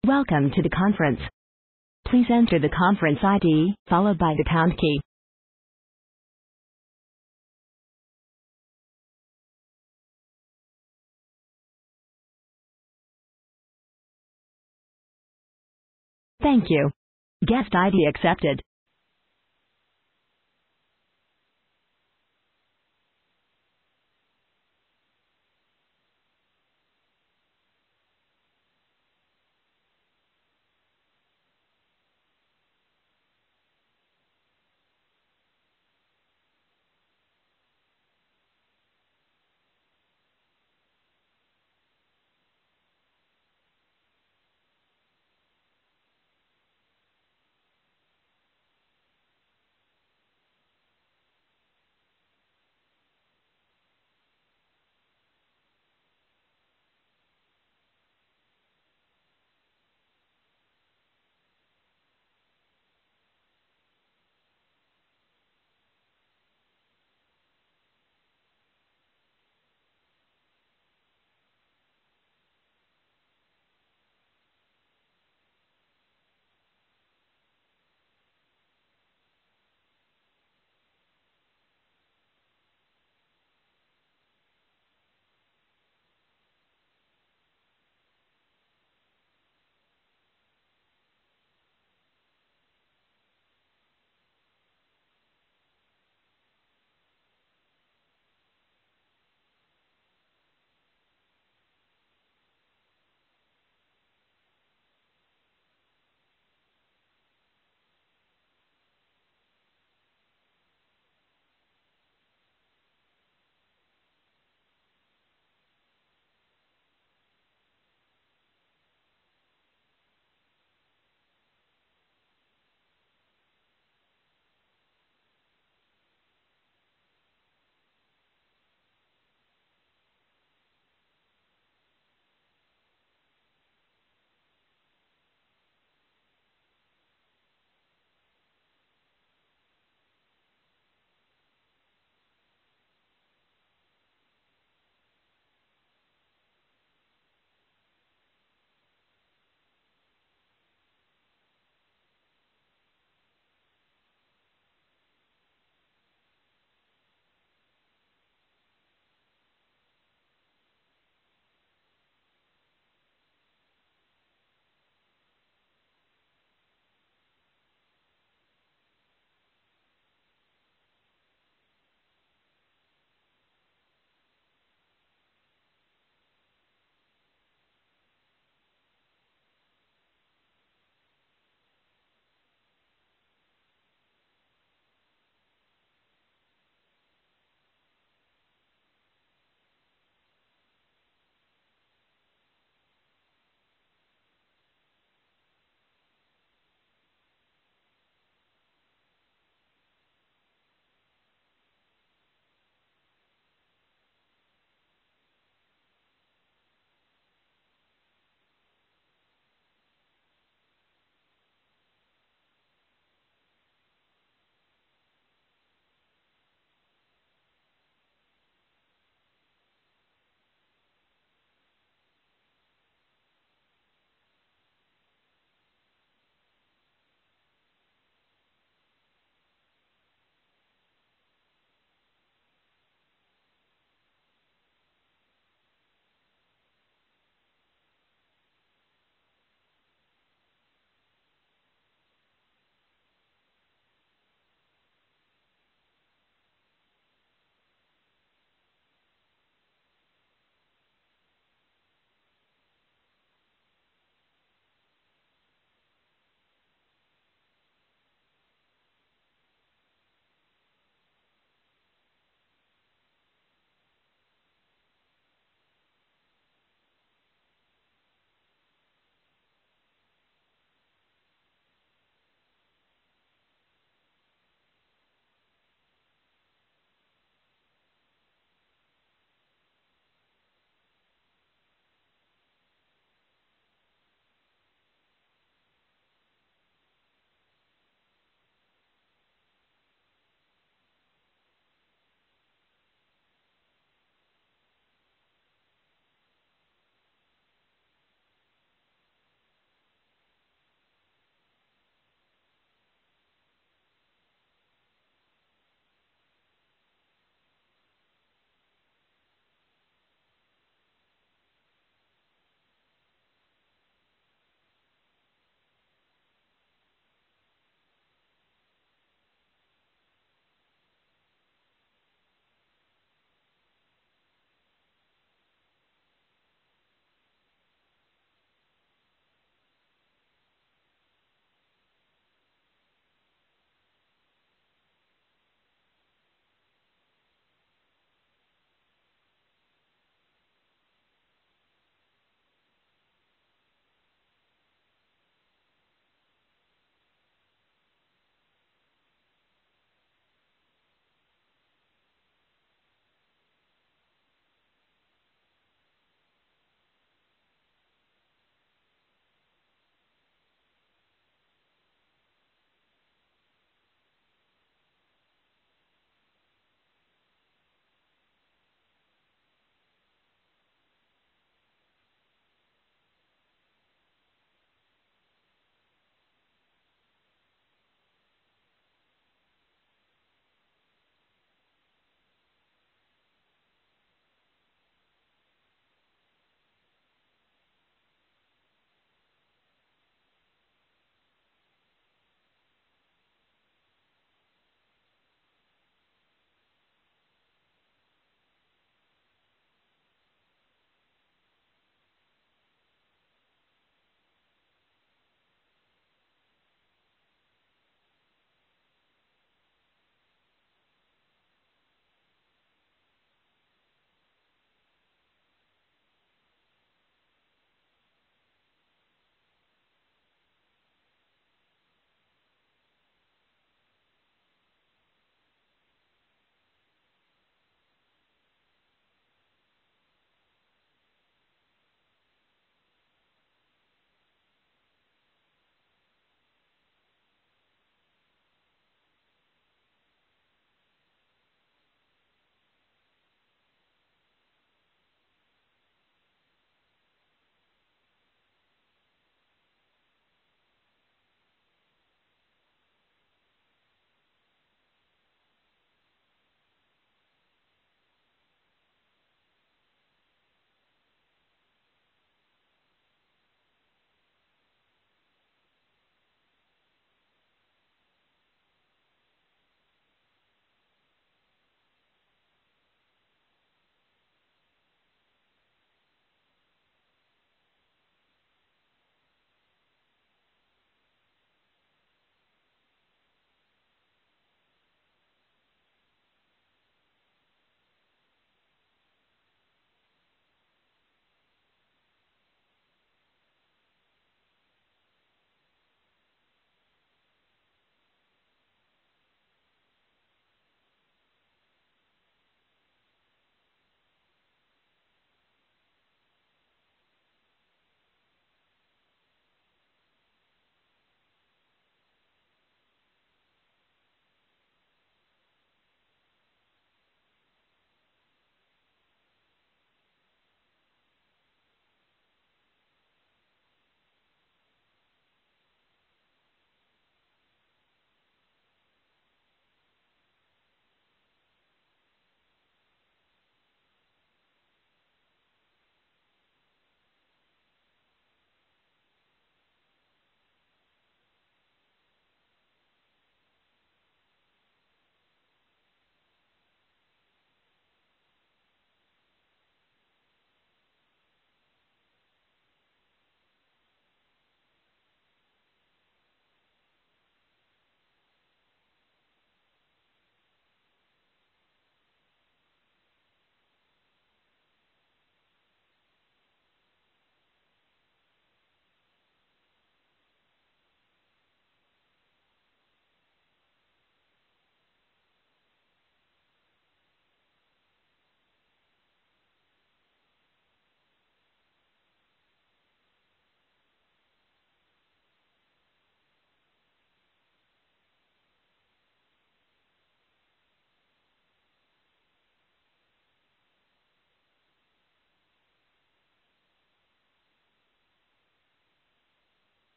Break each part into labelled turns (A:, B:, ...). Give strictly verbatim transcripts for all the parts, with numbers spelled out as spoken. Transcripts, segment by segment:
A: Welcome to the conference. Please enter the conference I D, followed by the pound key. Thank you. Guest I D accepted.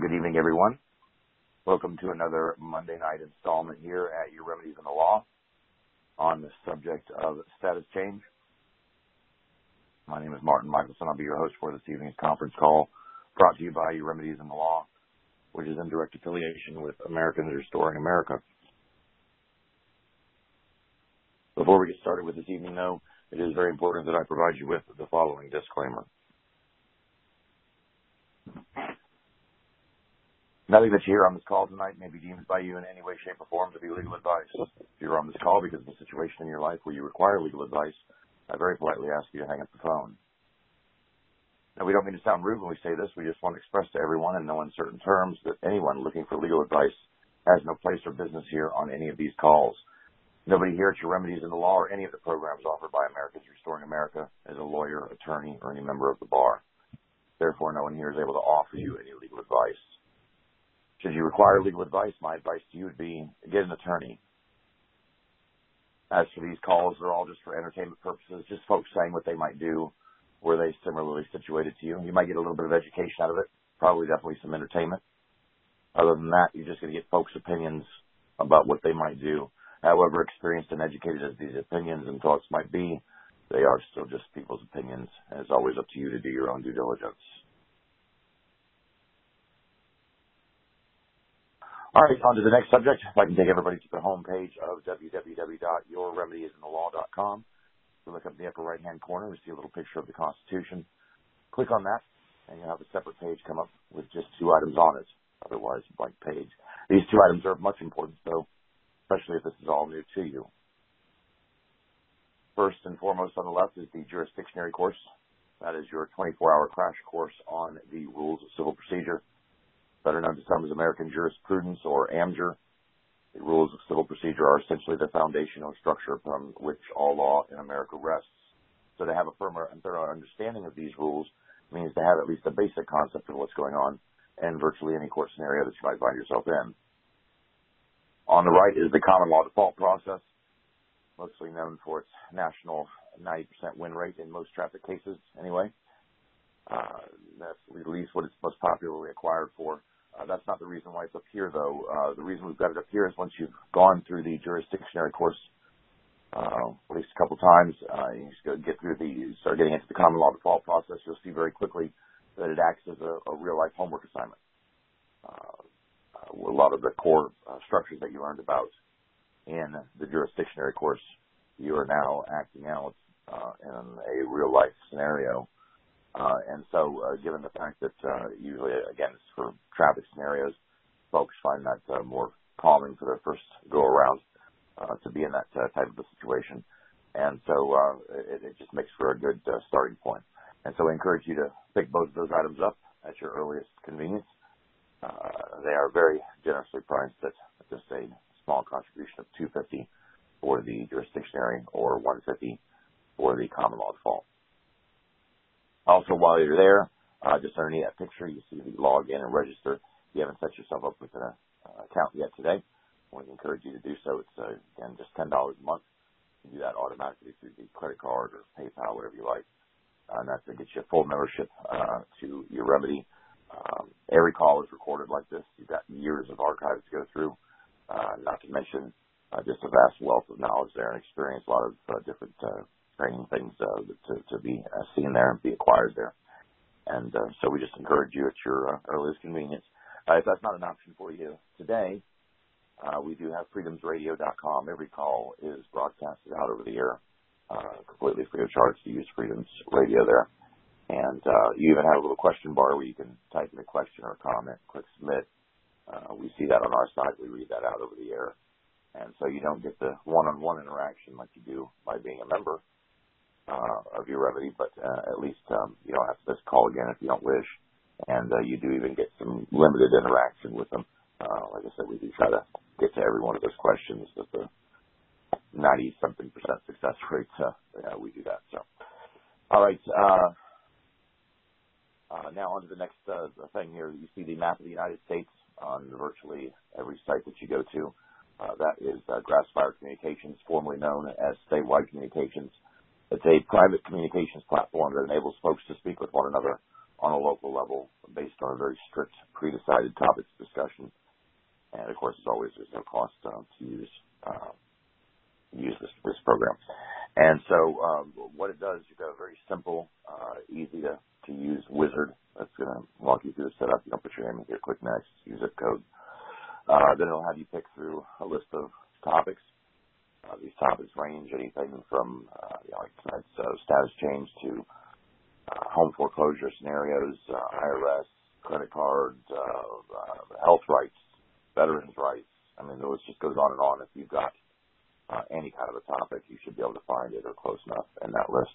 B: And good evening, everyone. Welcome to another Monday night installment here at Your Remedies in the Law on the subject of status change. My name is Martin Michelson. I'll be your host for this evening's conference call, brought to you by Your Remedies in the Law, which is in direct affiliation with Americans Restoring America. Before we get started with this evening, though, it is very important that I provide you with the following disclaimer. Nothing that you hear on this call tonight may be deemed by you in any way, shape, or form to be legal advice. If you're on this call because of a situation in your life where you require legal advice, I very politely ask you to hang up the phone. Now, we don't mean to sound rude when we say this. We just want to express to everyone in no uncertain terms that anyone looking for legal advice has no place or business here on any of these calls. Nobody here at Your Remedies in the Law or any of the programs offered by Americans Restoring America is a lawyer, attorney, or any member of the bar. Therefore, no one here is able to offer you any legal advice. Should you require legal advice, my advice to you would be get an attorney. As for these calls, they're all just for entertainment purposes, just folks saying what they might do were they similarly situated to you. You might get a little bit of education out of it, probably definitely some entertainment. Other than that, you're just going to get folks' opinions about what they might do. However experienced and educated as these opinions and thoughts might be, they are still just people's opinions, and it's always up to you to do your own due diligence. All right, on to the next subject. If I can take everybody to the home page of w w w dot your remedies in the law dot com. You look up in the upper right-hand corner, we see a little picture of the Constitution. Click on that, and you'll have a separate page come up with just two items on it, otherwise a blank page. These two items are of much importance, though, especially if this is all new to you. First and foremost on the left is the jurisdictionary course. That is your twenty-four hour crash course on the rules of civil procedure, better known to some as American Jurisprudence or AMJUR. The rules of civil procedure are essentially the foundational structure upon which all law in America rests. So to have a firmer and thorough understanding of these rules means to have at least a basic concept of what's going on in virtually any court scenario that you might find yourself in. On the right is the common law default process, mostly known for its national ninety percent win rate in most traffic cases anyway. Uh, that's at least what it's most popularly acquired for. Uh, that's not the reason why it's up here, though. Uh, the reason we've got it up here is once you've gone through the jurisdictionary course uh, at least a couple times, uh, you just go get through the, you start getting into the common law default process, you'll see very quickly that it acts as a, a real-life homework assignment. Uh, uh, a lot of the core uh, structures that you learned about in the jurisdictionary course, you are now acting out uh, in a real-life scenario. Uh, and so, uh, given the fact that uh, usually, again, it's for traffic scenarios, folks find that uh, more calming for their first go-around uh, to be in that uh, type of a situation. And so uh, it, it just makes for a good uh, starting point. And so I encourage you to pick both of those items up at your earliest convenience. Uh, they are very generously priced at just a small contribution of two hundred fifty dollars for the jurisdictionary or one hundred fifty dollars for the common law default. Also, while you're there, uh, just underneath that picture, you see the log in and register. If you haven't set yourself up with an uh, account yet today, I want to encourage you to do so. It's, uh, again, just ten dollars a month. You can do that automatically through the credit card or PayPal, whatever you like. Uh, and that's to get you full membership uh, to Your Remedy. Um, every call is recorded like this. You've got years of archives to go through, uh, not to mention uh, just a vast wealth of knowledge there and experience, a lot of uh, different uh training things uh, to, to be uh, seen there and be acquired there. And uh, so we just encourage you at your uh, earliest convenience. Uh, if that's not an option for you today, uh, we do have freedoms radio dot com. Every call is broadcasted out over the air, uh, completely free of charge to use Freedoms Radio there. And uh, you even have a little question bar where you can type in a question or a comment, click submit. Uh, we see that on our side. We read that out over the air. And so you don't get the one-on-one interaction like you do by being a member Uh, of Your Remedy, but uh, at least um, you don't have to just call again if you don't wish, and uh, you do even get some limited interaction with them. Uh, like I said, we do try to get to every one of those questions with the ninety-something percent success rate. Uh, yeah, we do that. So, all right. Uh, uh, now on to the next uh, thing here. You see the map of the United States on virtually every site that you go to. Uh, that is uh, Grassfire Communications, formerly known as Statewide Communications. It's a private communications platform that enables folks to speak with one another on a local level based on a very strict pre-decided topics discussion. And of course, as always, there's no cost uh, to use uh, use this, this program. And so um, what it does, you've got a very simple, uh, easy to, to use wizard that's going to walk you through the setup. You don't put your name in here, click next, use zip code. Uh, then it'll have you pick through a list of topics. Uh, these topics range anything from uh, you know, like tonight's uh, status change to uh, home foreclosure scenarios, uh, I R S, credit cards, uh, uh, health rights, veterans' rights. I mean, the list just goes on and on. If you've got uh, any kind of a topic, you should be able to find it or close enough in that list.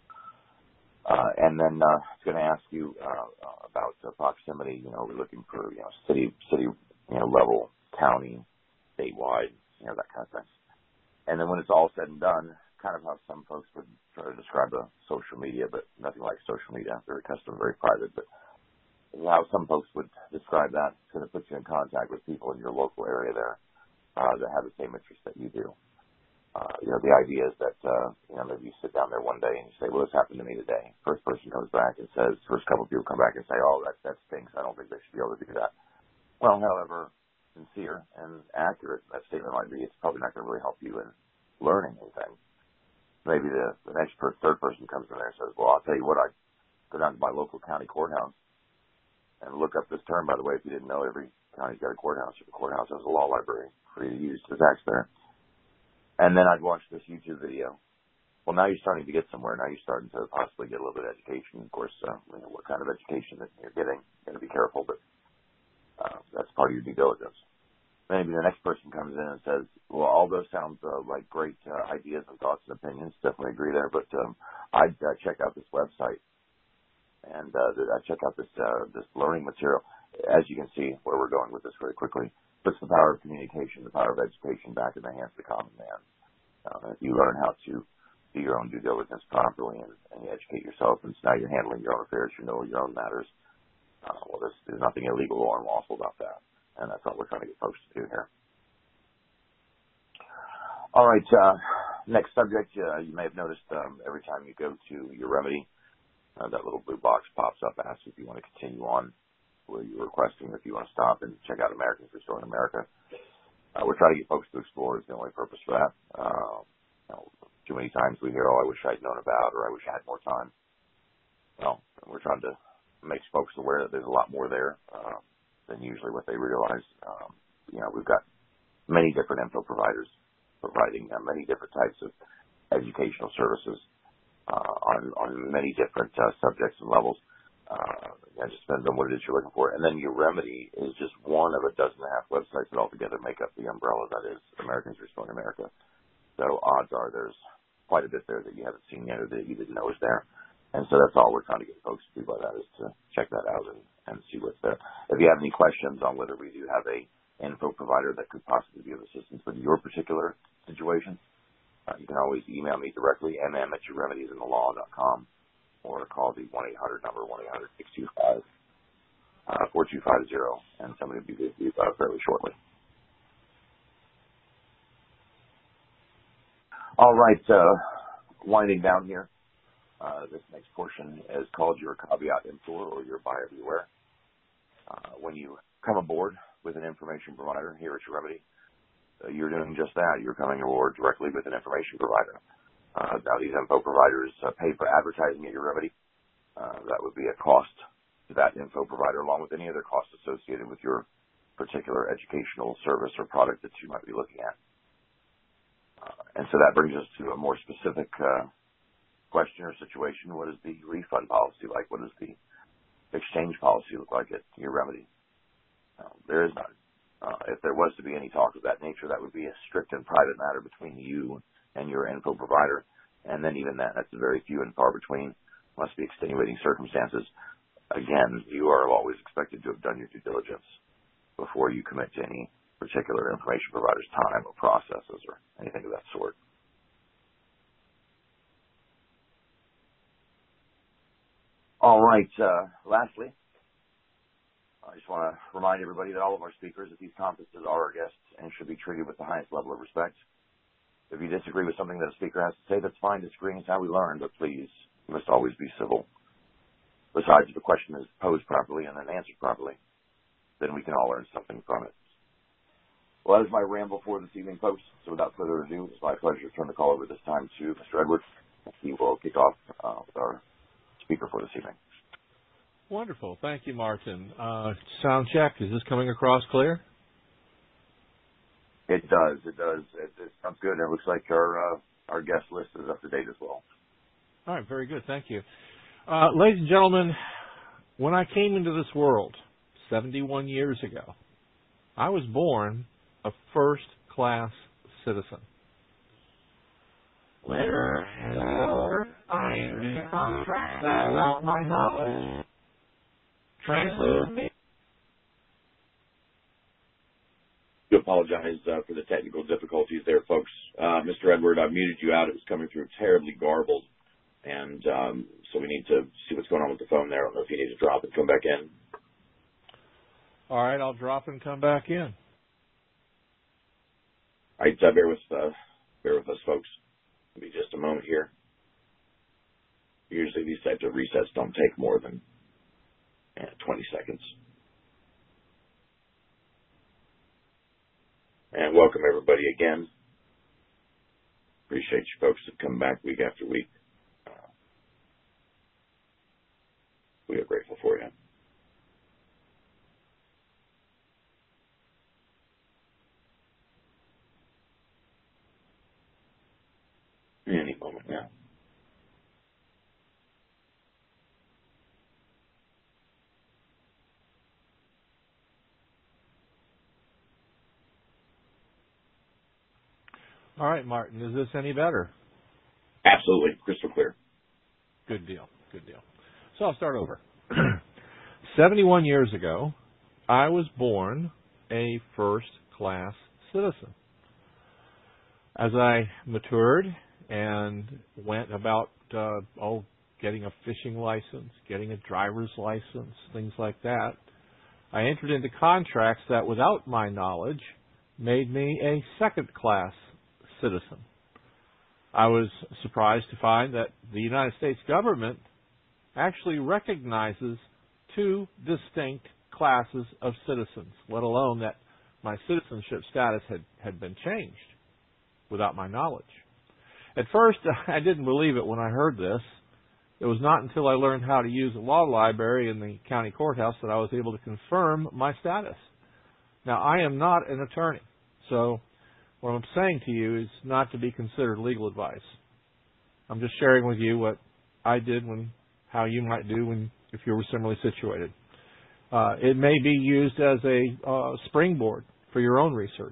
B: Uh, and then uh, it's going to ask you uh, about uh, proximity. You know, we're looking for you know city, city, you know, level, county, statewide, you know, that kind of thing. And then when it's all said and done, kind of how some folks would try to describe a social media, but nothing like social media, very custom, very private. But how some folks would describe that, it's going to put you in contact with people in your local area there uh, that have the same interests that you do. Uh, you know, the idea is that, uh, you know, maybe you sit down there one day and you say, well, this happened to me today. First person comes back and says, first couple of people come back and say, oh, that, that stinks. I don't think they should be able to do that. Well, however sincere and accurate that statement might be, it's probably not going to really help you in learning anything. Maybe the, the next per, third person comes in there and says, well, I'll tell you what, I go down to my local county courthouse and look up this term. By the way, if you didn't know, every county's got a courthouse. The courthouse has a law library for you to use to the taxpayer. And then I'd watch this YouTube video. Well, now you're starting to get somewhere. Now you're starting to possibly get a little bit of education. Of course, uh, you know, what kind of education that you're getting, you got to be careful, but uh, that's part of your due diligence. Maybe the next person comes in and says, well, all those sound uh, like great uh, ideas and thoughts and opinions. Definitely agree there. But um, I'd uh, check out this website and uh, I'd check out this uh, this learning material. As you can see, where we're going with this very quickly, puts the power of communication, the power of education back in the hands of the common man. Uh, if you learn how to do your own due diligence properly and, and you educate yourself, and so now you're handling your own affairs, you know your own matters, uh, well, there's, there's nothing illegal or unlawful about that. And that's what we're trying to get folks to do here. All right, uh, next subject. Uh, you may have noticed um, every time you go to your remedy, uh, that little blue box pops up, asks if you want to continue on, where you're requesting if you want to stop and check out Americans Restoring America. Uh, we're trying to get folks to explore is the only purpose for that. Uh, you know, too many times we hear, oh, I wish I'd known about, or I wish I had more time. Well, we're trying to make folks aware that there's a lot more there. Uh, than usually what they realize. Um, you know, we've got many different info providers providing uh, many different types of educational services uh, on, on many different uh, subjects and levels. Uh, it just depends on what it is you're looking for. And then your remedy is just one of a dozen and a half websites that altogether make up the umbrella that is Americans Restoring America. So odds are there's quite a bit there that you haven't seen yet or that you didn't know was there. And so that's all we're trying to get folks to do by that is to check that out and, and see what's there. If you have any questions on whether we do have a info provider that could possibly be of assistance with your particular situation, uh, you can always email me directly, m m at your remedies in the law dot com, or call the one eight hundred number, one eight hundred six two five four two five zero, and somebody will be with you uh, fairly shortly. All right, uh, winding down here. Uh, this next portion is called your caveat emptor, or your buyer beware. Uh, when you come aboard with an information provider here at your remedy, uh, you're doing just that. You're coming aboard directly with an information provider. Uh, now, these info providers uh, pay for advertising at your remedy. Uh, that would be a cost to that info provider, along with any other costs associated with your particular educational service or product that you might be looking at. Uh, and so that brings us to a more specific uh, question or situation. What is the refund policy like? What does the exchange policy look like at your remedy? Uh, there is none. Uh, if there was to be any talk of that nature, that would be a strict and private matter between you and your info provider. And then even that, that's very few and far between. Must be extenuating circumstances. Again, you are always expected to have done your due diligence before you commit to any particular information provider's time or processes or anything of that sort. All right. Uh, lastly, I just want to remind everybody that all of our speakers at these conferences are our guests and should be treated with the highest level of respect. If you disagree with something that a speaker has to say, that's fine. Disagreeing is how we learn, but please, you must always be civil. Besides, if the question is posed properly and then answered properly, then we can all learn something from it. Well, that is my ramble for this evening, folks. So without further ado, it's my pleasure to turn the call over this time to Mister Edwards. He will kick off uh, with our speaker for this evening.
C: Wonderful. Thank you, Martin. Uh, sound check. Is this coming across clear?
B: It does. It does. It, it sounds good. And it looks like our uh, our guest list is up to date as well.
C: All right. Very good. Thank you. Uh, ladies and gentlemen, when I came into this world seventy-one years ago, I was born a first-class citizen. Later, I used a contract that allowed my knowledge translated me.
B: I apologize uh, for the technical difficulties there, folks. Uh, Mister Edward, I muted you out. It was coming through terribly garbled, and um, so we need to see what's going on with the phone there. I don't know if you need to drop and come back in.
C: All right, I'll drop and come back in.
B: All right, uh, bear with uh, bear with us, folks. It'll be just a moment here. Usually these types of resets don't take more than eh, twenty seconds. And welcome everybody again. Appreciate you folks that come back week after week. Uh, we are grateful for you. Any moment now.
C: All right, Martin, is this any better?
B: Absolutely, crystal clear.
C: Good deal, good deal. So I'll start over. seventy-one years ago, I was born a first-class citizen. As I matured and went about, uh, oh, getting a fishing license, getting a driver's license, things like that, I entered into contracts that, without my knowledge, made me a second-class citizen. I was surprised to find that the United States government actually recognizes two distinct classes of citizens, let alone that my citizenship status had, had been changed without my knowledge. At first, I didn't believe it when I heard this. It was not until I learned how to use a law library in the county courthouse that I was able to confirm my status. Now, I am not an attorney, so what I'm saying to you is not to be considered legal advice. I'm just sharing with you what I did when, how you might do when, if you were similarly situated. Uh, it may be used as a uh, springboard for your own research.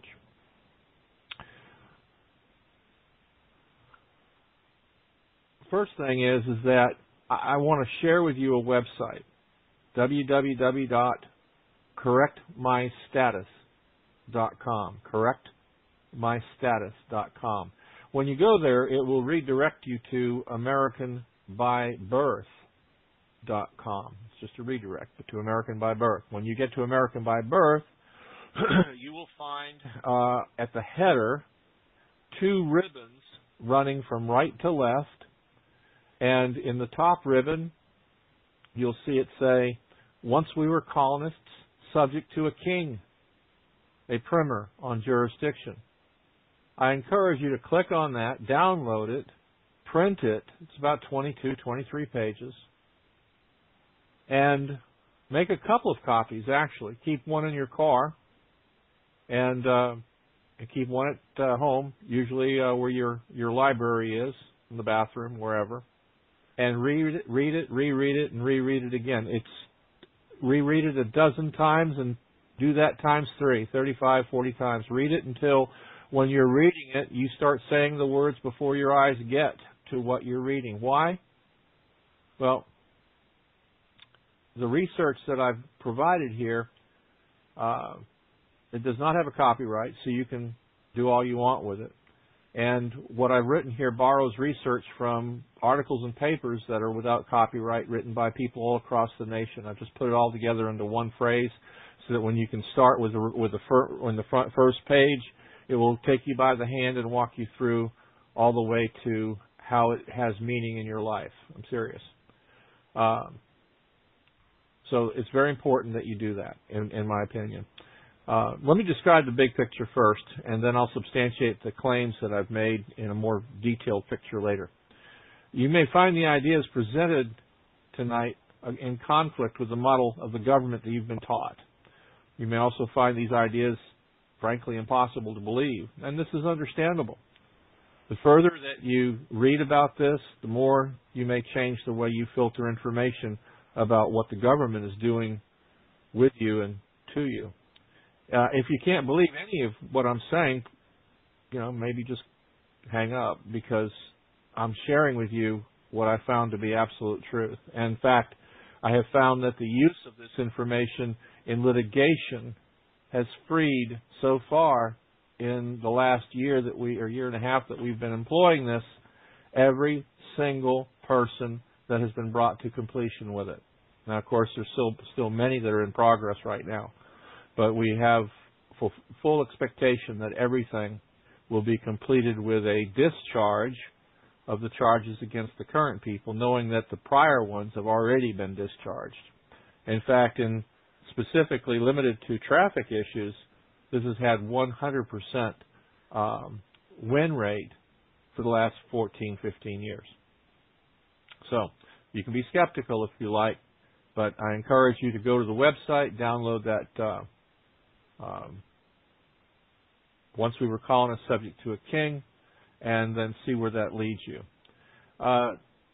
C: First thing is, is that I, I want to share with you a website, w w w dot correct my status dot com. correct my status dot com. When you go there, it will redirect you to American by birth dot com. It's just a redirect, but to American by Birth. When you get to American by Birth, you will find uh, at the header two ribbons running from right to left, and in the top ribbon, you'll see it say, "Once we were colonists, subject to a king," a primer on jurisdiction. I encourage you to click on that, download it, print it. It's about twenty-two, twenty-three pages. And make a couple of copies, actually. Keep one in your car and, uh, and keep one at uh, home, usually uh, where your, your library is, in the bathroom, wherever. And read it, read it, reread it, and reread it again. It's reread it a dozen times and do that times three, thirty-five, forty times. Read it until when you're reading it, you start saying the words before your eyes get to what you're reading. Why? Well, the research that I've provided here, uh, it does not have a copyright, so you can do all you want with it. And what I've written here borrows research from articles and papers that are without copyright, written by people all across the nation. I've just put it all together into one phrase, so that when you can start with the, with the fir, on the front first page, it will take you by the hand and walk you through all the way to how it has meaning in your life. I'm serious. Um, So it's very important that you do that, in, in my opinion. Uh, let me describe the big picture first, and then I'll substantiate the claims that I've made in a more detailed picture later. You may find the ideas presented tonight in conflict with the model of the government that you've been taught. You may also find these ideas, frankly, impossible to believe, and this is understandable. The further that you read about this, the more you may change the way you filter information about what the government is doing with you and to you. Uh, if you can't believe any of what I'm saying, you know, maybe just hang up, because I'm sharing with you what I found to be absolute truth. And in fact, I have found that the use of this information in litigation has freed so far in the last year that we, or year and a half that we've been employing this, every single person that has been brought to completion with it. Now, of course, there's still still many that are in progress right now, but we have full, full expectation that everything will be completed with a discharge of the charges against the current people, knowing that the prior ones have already been discharged. In fact, in specifically limited to traffic issues, this has had one hundred percent um, win rate for the last fourteen, fifteen years. So you can be skeptical if you like, but I encourage you to go to the website, download that uh, um, Once We Were Colonists Subject to a King, and then see where that leads you. Uh,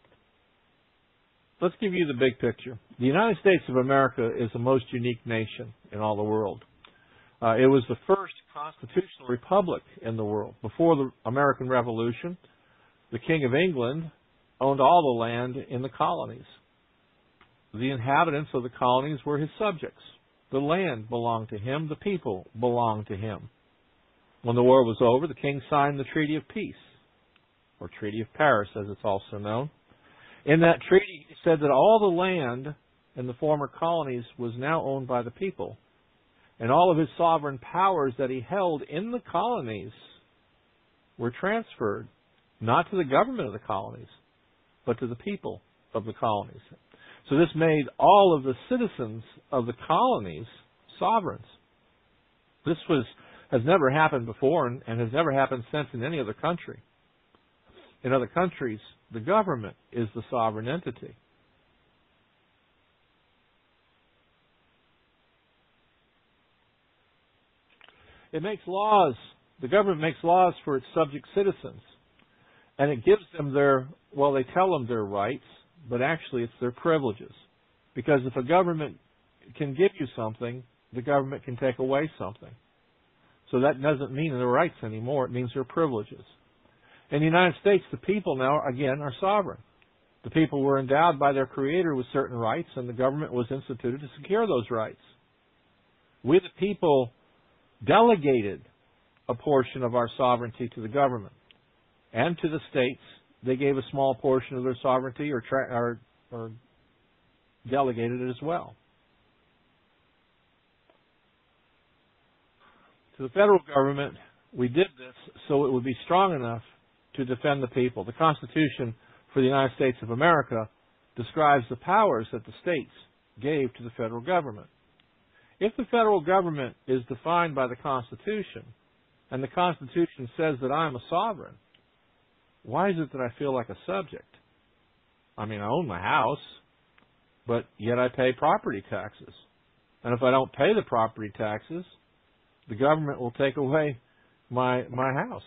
C: let's give you the big picture. The United States of America is the most unique nation in all the world. Uh, it was the first constitutional republic in the world. Before the American Revolution, the King of England owned all the land in the colonies. The inhabitants of the colonies were his subjects. The land belonged to him. The people belonged to him. When the war was over, the king signed the Treaty of Peace, or Treaty of Paris, as it's also known. In that treaty, it said that all the land in the former colonies was now owned by the people, and all of his sovereign powers that he held in the colonies were transferred not to the government of the colonies, but to the people of the colonies. So this made all of the citizens of the colonies sovereigns. This was has never happened before and, and has never happened since in any other country. In other countries, the government is the sovereign entity. It makes laws. The government makes laws for its subject citizens. And it gives them their, well, they tell them their rights, but actually it's their privileges. Because if a government can give you something, the government can take away something. So that doesn't mean their rights anymore. It means their privileges. In the United States, the people now, again, are sovereign. The people were endowed by their Creator with certain rights, and the government was instituted to secure those rights. We, the people, delegated a portion of our sovereignty to the government. And to the states, they gave a small portion of their sovereignty or, tra- or, or delegated it as well. To the federal government, we did this so it would be strong enough to defend the people. The Constitution for the United States of America describes the powers that the states gave to the federal government. If the federal government is defined by the Constitution, and the Constitution says that I'm a sovereign, why is it that I feel like a subject? I mean, I own my house, but yet I pay property taxes. And if I don't pay the property taxes, the government will take away my my house.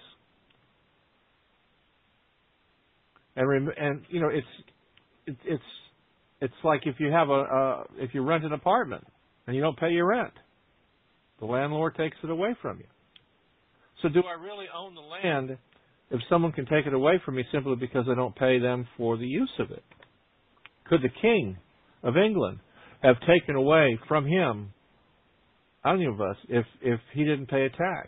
C: And rem- and you know it's it, it's it's like if you have a uh, if you rent an apartment and you don't pay your rent, the landlord takes it away from you. So do I really own the land if someone can take it away from me simply because I don't pay them for the use of it? Could the King of England have taken away from him any of us if if he didn't pay a tax?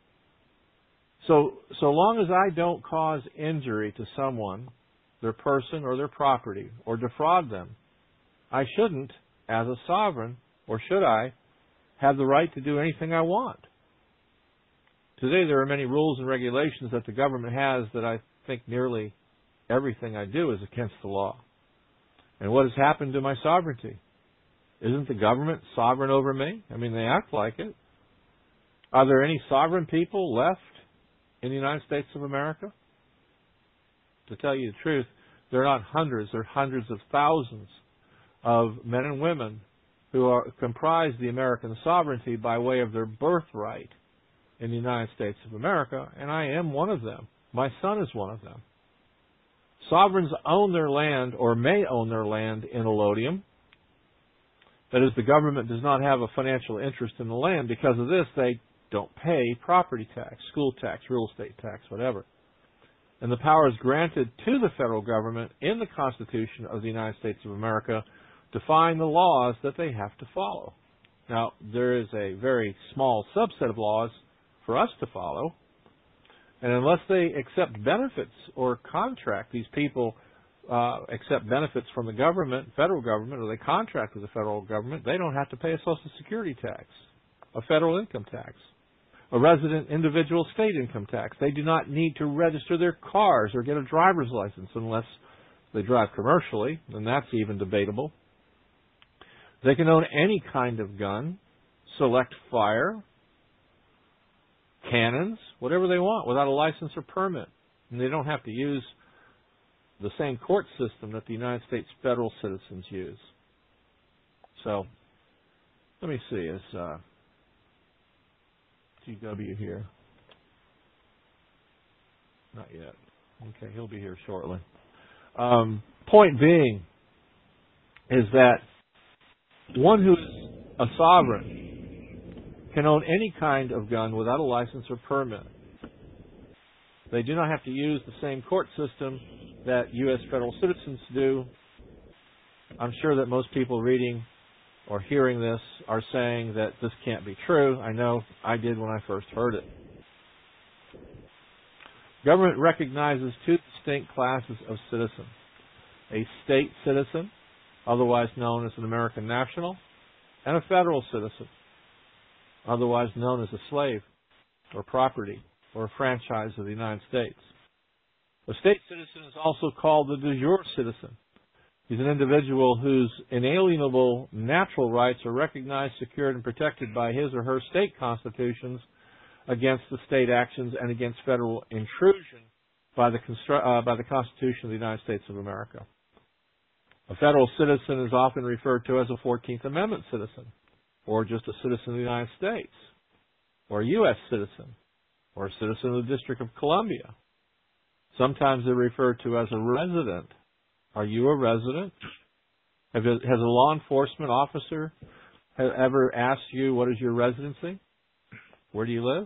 C: So so long as I don't cause injury to someone, their person or their property, or defraud them, I shouldn't, as a sovereign, or should I, have the right to do anything I want. Today there are many rules and regulations that the government has that I think nearly everything I do is against the law. And what has happened to my sovereignty? Isn't the government sovereign over me? I mean, they act like it. Are there any sovereign people left in the United States of America? To tell you the truth, there are not hundreds, there are hundreds of thousands of men and women who are, comprise the American sovereignty by way of their birthright in the United States of America, and I am one of them. My son is one of them. Sovereigns own their land, or may own their land, in allodium. That is, the government does not have a financial interest in the land. Because of this, they don't pay property tax, school tax, real estate tax, whatever. And the power is granted to the federal government in the Constitution of the United States of America to find the laws that they have to follow. Now, there is a very small subset of laws for us to follow, and unless they accept benefits or contract, these people uh, accept benefits from the government, federal government, or they contract with the federal government, they don't have to pay a Social Security tax, a federal income tax, a resident individual state income tax. They do not need to register their cars or get a driver's license unless they drive commercially, and that's even debatable. They can own any kind of gun, select fire, cannons, whatever they want, without a license or permit. And they don't have to use the same court system that the United States federal citizens use. So, let me see, is uh, G W here? Not yet. Okay, he'll be here shortly. Um, point being is that one who is a sovereign can own any kind of gun without a license or permit. They do not have to use the same court system that U S federal citizens do. I'm sure that most people reading or hearing this are saying that this can't be true. I know I did when I first heard it. Government recognizes two distinct classes of citizens. A state citizen, otherwise known as an American national, and a federal citizen, otherwise known as a slave or property or a franchise of the United States. A state citizen is also called the de jure citizen. He's an individual whose inalienable natural rights are recognized, secured, and protected by his or her state constitutions against the state actions and against federal intrusion by the, constru- uh, by the Constitution of the United States of America. A federal citizen is often referred to as a fourteenth Amendment citizen, or just a citizen of the United States, or a U S citizen, or a citizen of the District of Columbia. Sometimes they're referred to as a resident. Are you a resident? Have, has a law enforcement officer ever asked you, what is your residency? Where do you live?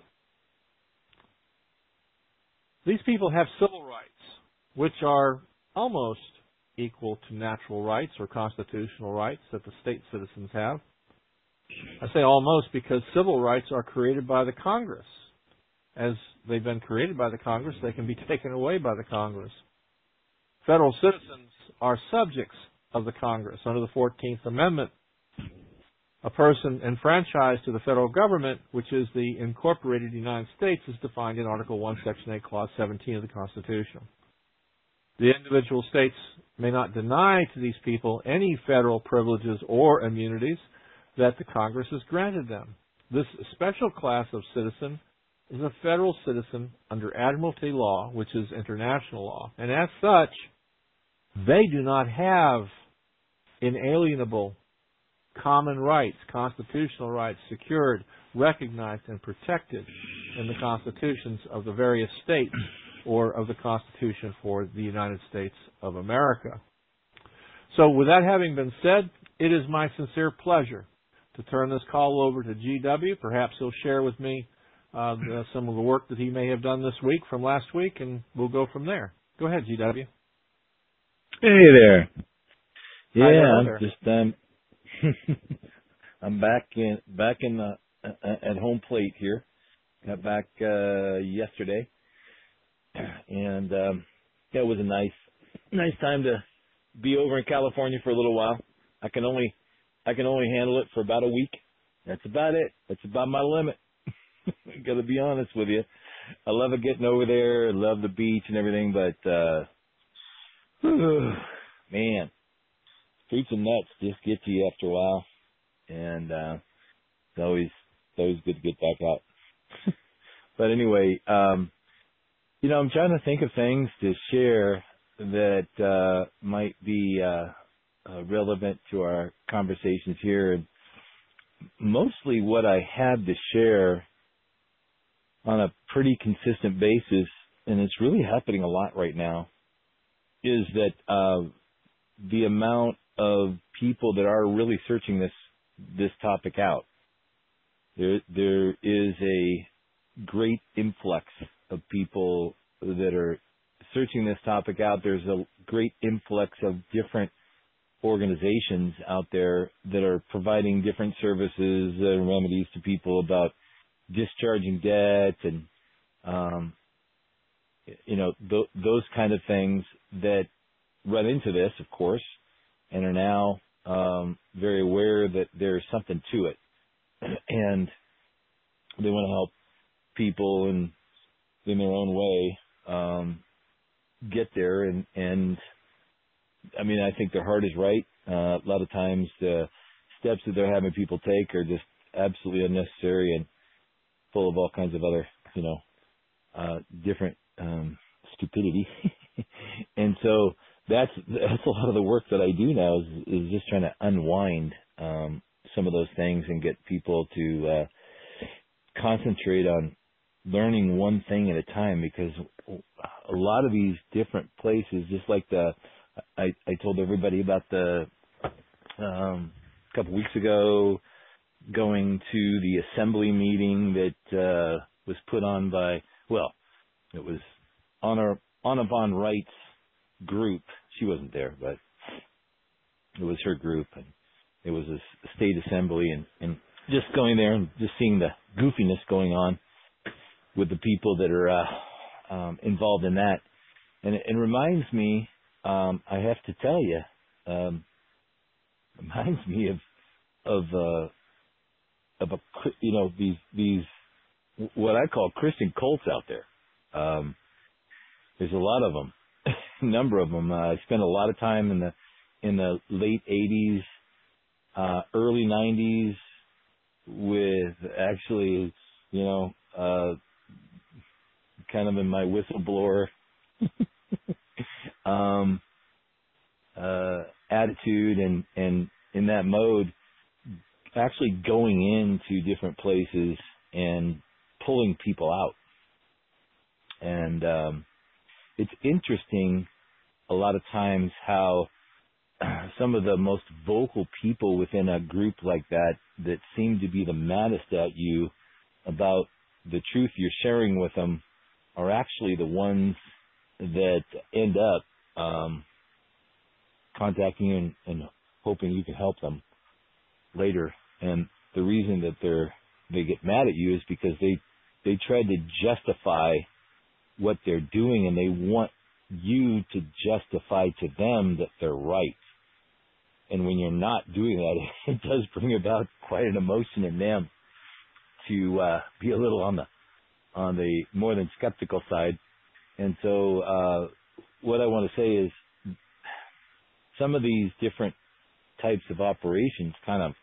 C: These people have civil rights, which are almost equal to natural rights or constitutional rights that the state citizens have. I say almost because civil rights are created by the Congress. As they've been created by the Congress, they can be taken away by the Congress. Federal citizens are subjects of the Congress. Under the fourteenth Amendment, a person enfranchised to the federal government, which is the incorporated United States, is defined in Article one, Section eight, Clause seventeen of the Constitution. The individual states may not deny to these people any federal privileges or immunities that the Congress has granted them. This special class of citizen is a federal citizen under Admiralty law, which is international law. And as such, they do not have inalienable common rights, constitutional rights, secured, recognized, and protected in the constitutions of the various states or of the Constitution for the United States of America. So with that having been said, it is my sincere pleasure to turn this call over to G W. Perhaps he'll share with me uh, the, some of the work that he may have done this week from last week, and we'll go from there. Go ahead, G W.
D: Hey there. Yeah,
C: Hi,
D: I'm
C: there.
D: just um, I'm back in back in the at home plate here. Got back uh, yesterday, and um, yeah, it was a nice nice time to be over in California for a little while. I can only I can only handle it for about a week. That's about it. That's about my limit. Got to be honest with you. I love it getting over there. I love the beach and everything, but uh, man, streets and nuts just get to you after a while. and uh, it's always it's always good to get back out. But anyway, um, you know, I'm trying to think of things to share that uh, might be uh, uh, relevant to our conversations here. And mostly what I have to share on a pretty consistent basis, and it's really happening a lot right now, is that uh, the amount of people that are really searching this this topic out. There there is a great influx of people that are searching this topic out. There's a great influx of different organizations out there that are providing different services and remedies to people about discharging debt and, um, you know, th- those kind of things that run into this, of course, and are now um, very aware that there's something to it. And they want to help people and in their own way um, get there. And, and I mean, I think their heart is right. Uh, a lot of times the steps that they're having people take are just absolutely unnecessary and full of all kinds of other, you know, uh, different um, stupidity. And so that's that's a lot of the work that I do now is, is just trying to unwind um, some of those things and get people to uh, concentrate on learning one thing at a time, because a lot of these different places, just like the, I, I told everybody about the, um, a couple weeks ago, going to the assembly meeting that uh, was put on by, well, it was Anna, Anna von Wright's group. She wasn't there, but it was her group, and it was a state assembly, and, and just going there and just seeing the goofiness going on with the people that are uh, um, involved in that. And it, it reminds me, um, I have to tell you, um, reminds me of, of, uh, of a, you know, these, these, what I call Christian cults out there. Um, there's a lot of them, a number of them. Uh, I spent a lot of time in the, in the late eighties, uh, early nineties with actually, you know, uh, kind of in my whistleblower um, uh, attitude and, and in that mode, actually going into different places and pulling people out. And um, it's interesting a lot of times how some of the most vocal people within a group like that that seem to be the maddest at you about the truth you're sharing with them are actually the ones that end up um, contacting you and, and hoping you can help them later. And the reason that they're they get mad at you is because they they tried to justify what they're doing, and they want you to justify to them that they're right. And when you're not doing that, it does bring about quite an emotion in them to uh, be a little on the on the more than skeptical side. And so uh, what I want to say is some of these different types of operations kind of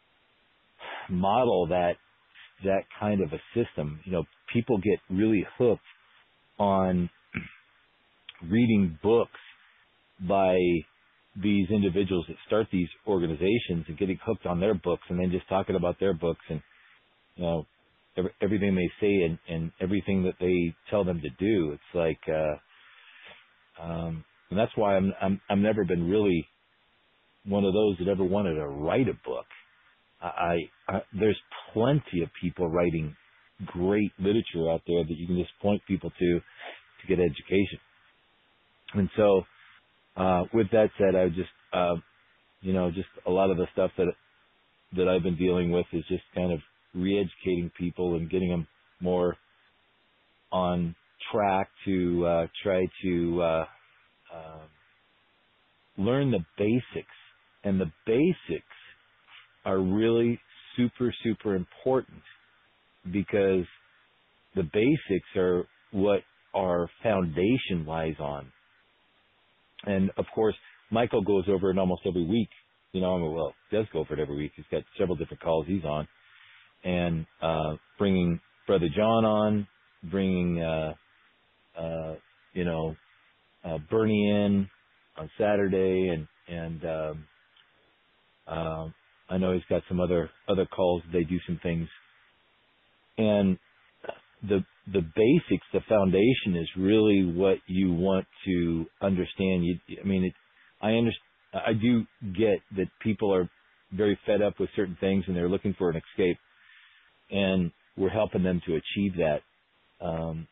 D: model that that kind of a system. You know, people get really hooked on reading books by these individuals that start these organizations and getting hooked on their books and then just talking about their books and, you know, every, everything they say and, and everything that they tell them to do. It's like, uh, um, and that's why I'm, I'm, I've never been really one of those that ever wanted to write a book. I, I, there's plenty of people writing great literature out there that you can just point people to, to get education. And so, Uh, with that said, I would just, uh, you know, just a lot of the stuff that that I've been dealing with is just kind of re-educating people and getting them more on track to uh, try to uh, uh, learn the basics. And the basics are really super, super important because the basics are what our foundation lies on. And, of course, Michael goes over it almost every week you know, well, does go for it every week. He's got several different calls he's on, and uh, bringing Brother John on, bringing, uh, uh, you know, uh, Bernie in on Saturday, and and um, uh, I know he's got some other other calls. They do some things, and the the basics, the foundation is really what you want to understand. You, I mean, it, I understand. I do get that people are very fed up with certain things and they're looking for an escape, and we're helping them to achieve that. Um,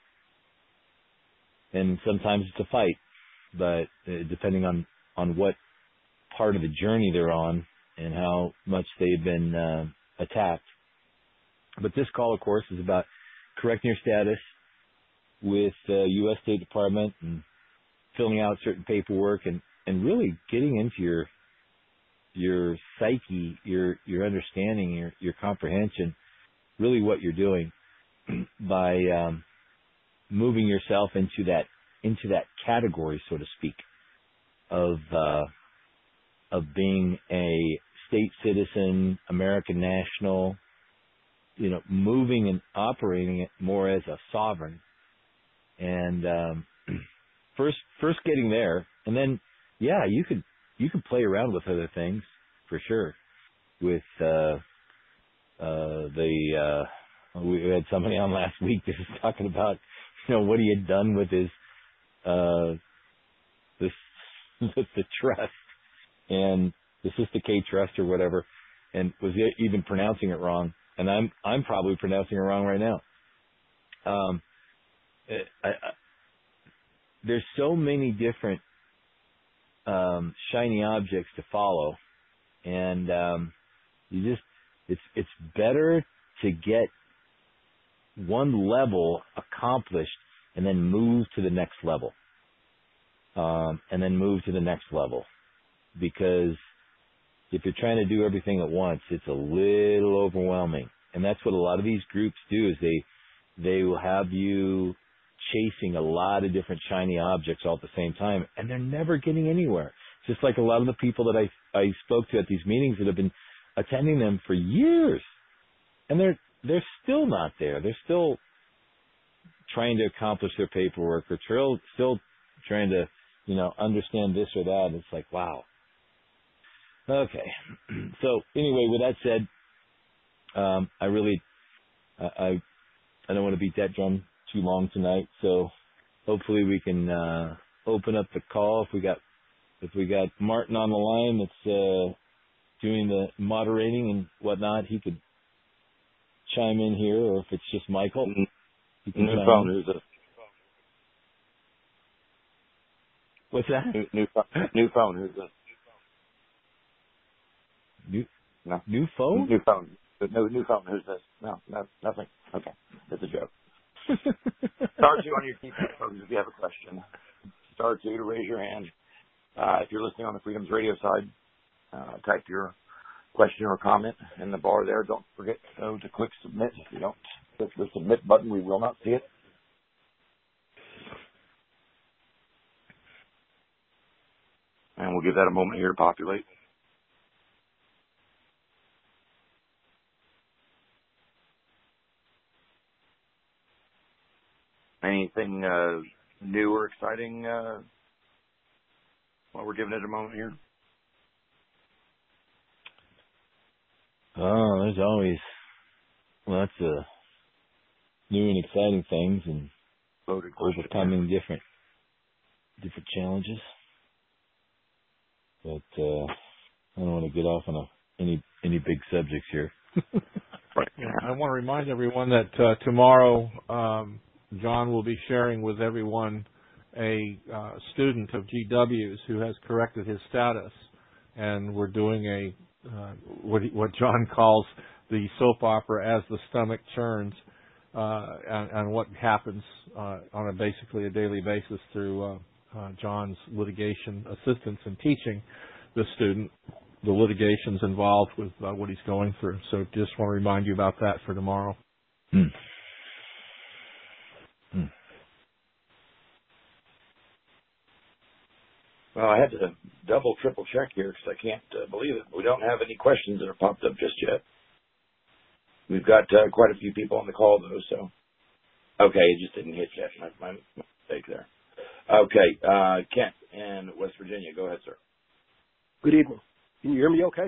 D: and sometimes it's a fight, but uh, depending on, on what part of the journey they're on and how much they've been uh, attacked. But this call, of course, is about correcting your status with the U S State Department and filling out certain paperwork and, and really getting into your your psyche, your your understanding, your your comprehension, really what you're doing by um, moving yourself into that into that category, so to speak, of uh, of being a state citizen, American national, you know, moving and operating it more as a sovereign. And um, first, first getting there, and then, yeah, you could you could play around with other things for sure. With uh, uh, the uh, we had somebody on last week that was talking about, you know, what he had done with his uh, this with the trust and the Sister K trust or whatever, and was even pronouncing it wrong. And I'm I'm probably pronouncing it wrong right now. Um, I, I, there's so many different um, shiny objects to follow, and um, you just it's it's better to get one level accomplished and then move to the next level, um, and then move to the next level, because if you're trying to do everything at once, it's a little overwhelming. And that's what a lot of these groups do, is they they will have you chasing a lot of different shiny objects all at the same time, and they're never getting anywhere. Just like a lot of the people that I I spoke to at these meetings that have been attending them for years, and they're they're still not there. They're still trying to accomplish their paperwork, or still still trying to, you know, understand this or that. It's like, wow. Okay. So anyway, with that said, um, I really, I, I, I don't want to beat that drum too long tonight. So hopefully we can uh, open up the call. If we got, if we got Martin on the line that's uh, doing the moderating and whatnot, he could chime in here. Or if it's just Michael, he can
B: New
D: chime
B: phone.
D: in.
B: Who's this?
D: What's that?
B: New, new, phone. new phone. Who's this?
D: New,
B: No.
D: new phone?
B: New phone. No, new phone. Who's this? No, no, nothing. Okay. It's a joke. Star two on your keypad, folks, if you have a question. Star two to raise your hand. Uh, if you're listening on the Freedoms Radio side, uh, type your question or comment in the bar there. Don't forget though, to click submit. If you don't click the submit button, we will not see it. And we'll give that a moment here to populate. Anything uh, new or exciting uh, while we're giving it a moment here?
D: Oh, there's always lots of new and exciting things, and
B: Loaded question.
D: overcoming different different challenges. But uh, I don't want to get off on a, any any big subjects here.
B: Right.
C: Yeah, I want to remind everyone that uh, tomorrow um, John will be sharing with everyone a uh, student of G W's who has corrected his status, and we're doing a uh, what he, what John calls the soap opera as the stomach churns, uh, and, and what happens uh, on a basically a daily basis through uh, uh, John's litigation assistance and teaching the student the litigations involved with uh, what he's going through. So just want to remind you about that for tomorrow.
D: Hmm. Hmm.
E: Well, I had to double, triple check here because I can't uh, believe it. We don't have any questions that have popped up just yet. We've got uh, quite a few people on the call, though, so. Okay, it just didn't hit yet. My, my mistake there. Okay, uh, Kent in West Virginia. Go ahead, sir.
F: Good evening. Can you hear me okay?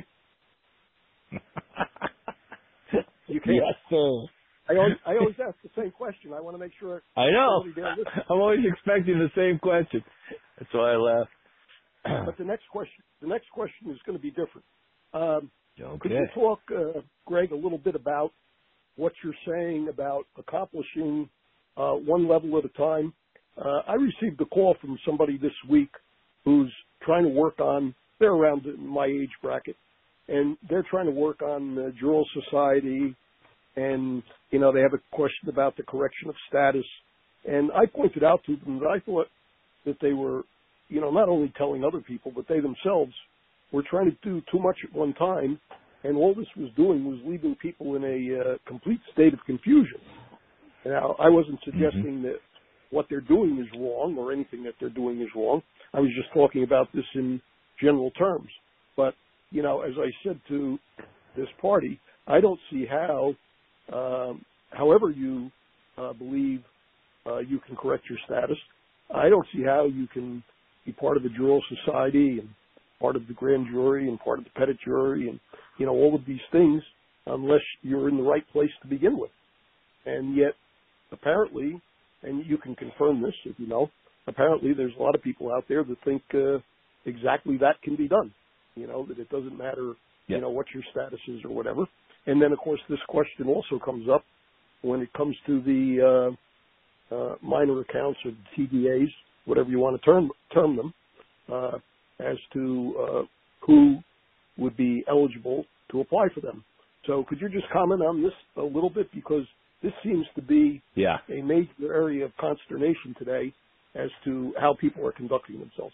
F: You can.
D: Yes, sir.
F: I always, I always ask the same question. I want to make sure.
D: I know.
F: there listens.
D: I'm always expecting the same question. That's why I laugh.
F: But the next question, the next question is going to be different. Um,
D: Okay.
F: Could you talk, uh, Greg, a little bit about what you're saying about accomplishing uh, one level at a time? Uh, I received a call from somebody this week who's trying to work on, they're around my age bracket, and they're trying to work on the Jural Society, and, you know, they have a question about the correction of status. And I pointed out to them that I thought that they were, you know, not only telling other people, but they themselves were trying to do too much at one time, and all this was doing was leaving people in a uh, complete state of confusion. Now, I wasn't suggesting mm-hmm. that what they're doing is wrong or anything that they're doing is wrong. I was just talking about this in general terms. But, you know, as I said to this party, I don't see how, um, however you uh, believe uh, you can correct your status, I don't see how you can be part of the Jural Society and part of the grand jury and part of the petit jury and, you know, all of these things unless you're in the right place to begin with. And yet, apparently, and you can confirm this if you know, apparently there's a lot of people out there that think uh, exactly that can be done, you know, that it doesn't matter, yeah. you know, what your status is or whatever. And then, of course, this question also comes up when it comes to the uh, uh, minor accounts or T D As, whatever you want to term, term them, uh, as to uh, who would be eligible to apply for them. So could you just comment on this a little bit? Because this seems to be
D: yeah.
F: a major area of consternation today as to how people are conducting themselves.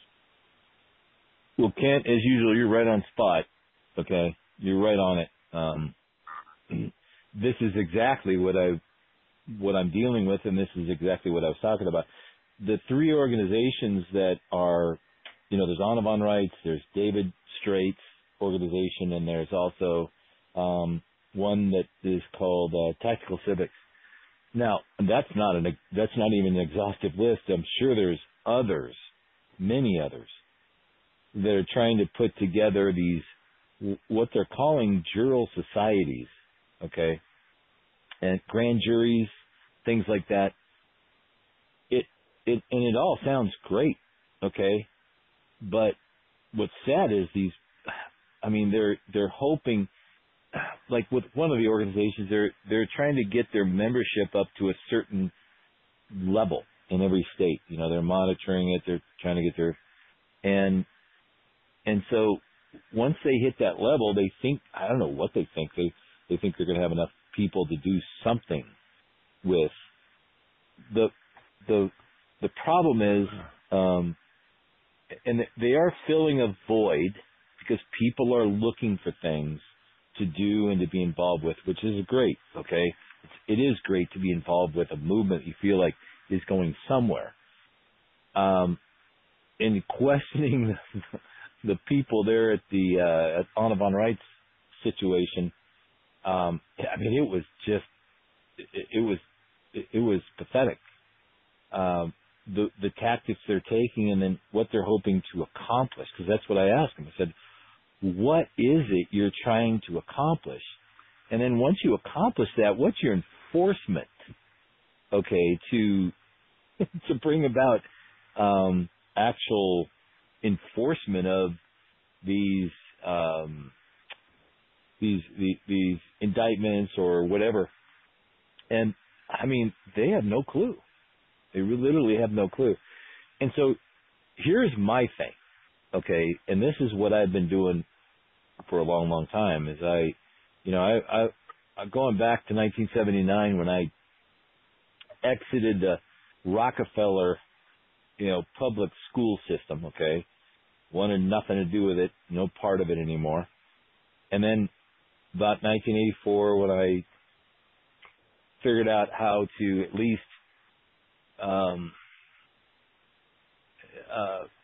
D: Well, Kent, as usual, you're right on spot. Okay, you're right on it. Um, this is exactly what I what I'm dealing with, and this is exactly what I was talking about. The three organizations that are, you know, there's Audubon Rights, there's David Straight's organization, and there's also um, one that is called uh, Tactical Civics. Now, that's not an that's not even an exhaustive list. I'm sure there's others, many others, that are trying to put together these what they're calling jural societies, okay, and grand juries, things like that. It it and it all sounds great, okay, but what's sad is these. I mean, they're they're hoping. Like with one of the organizations, they're they're trying to get their membership up to a certain level in every state. You know, they're monitoring it. They're trying to get their and and so once they hit that level, they think I don't know what they think. They they think they're going to have enough people to do something with. The the the problem is, um, and they are filling a void because people are looking for things to do and to be involved with, which is great, okay? It's, it is great to be involved with a movement you feel like is going somewhere. Um, in questioning the, the people there at the uh, at Audubon Rights situation, um, I mean, it was just, it, it was, it, it was pathetic. Um, the the tactics they're taking and then what they're hoping to accomplish, because that's what I asked them. I said, what is it you're trying to accomplish? And then once you accomplish that, what's your enforcement, okay, to to bring about um, actual enforcement of these, um, these these these indictments or whatever? And, I mean, they have no clue. They literally have no clue. And so here's my thing, okay, and this is what I've been doing for a long, long time is I, you know, I, I, I going back to nineteen seventy-nine when I exited the Rockefeller, you know, public school system, okay, wanted nothing to do with it, no part of it anymore. And then about nineteen eighty-four when I figured out how to at least, um, uh,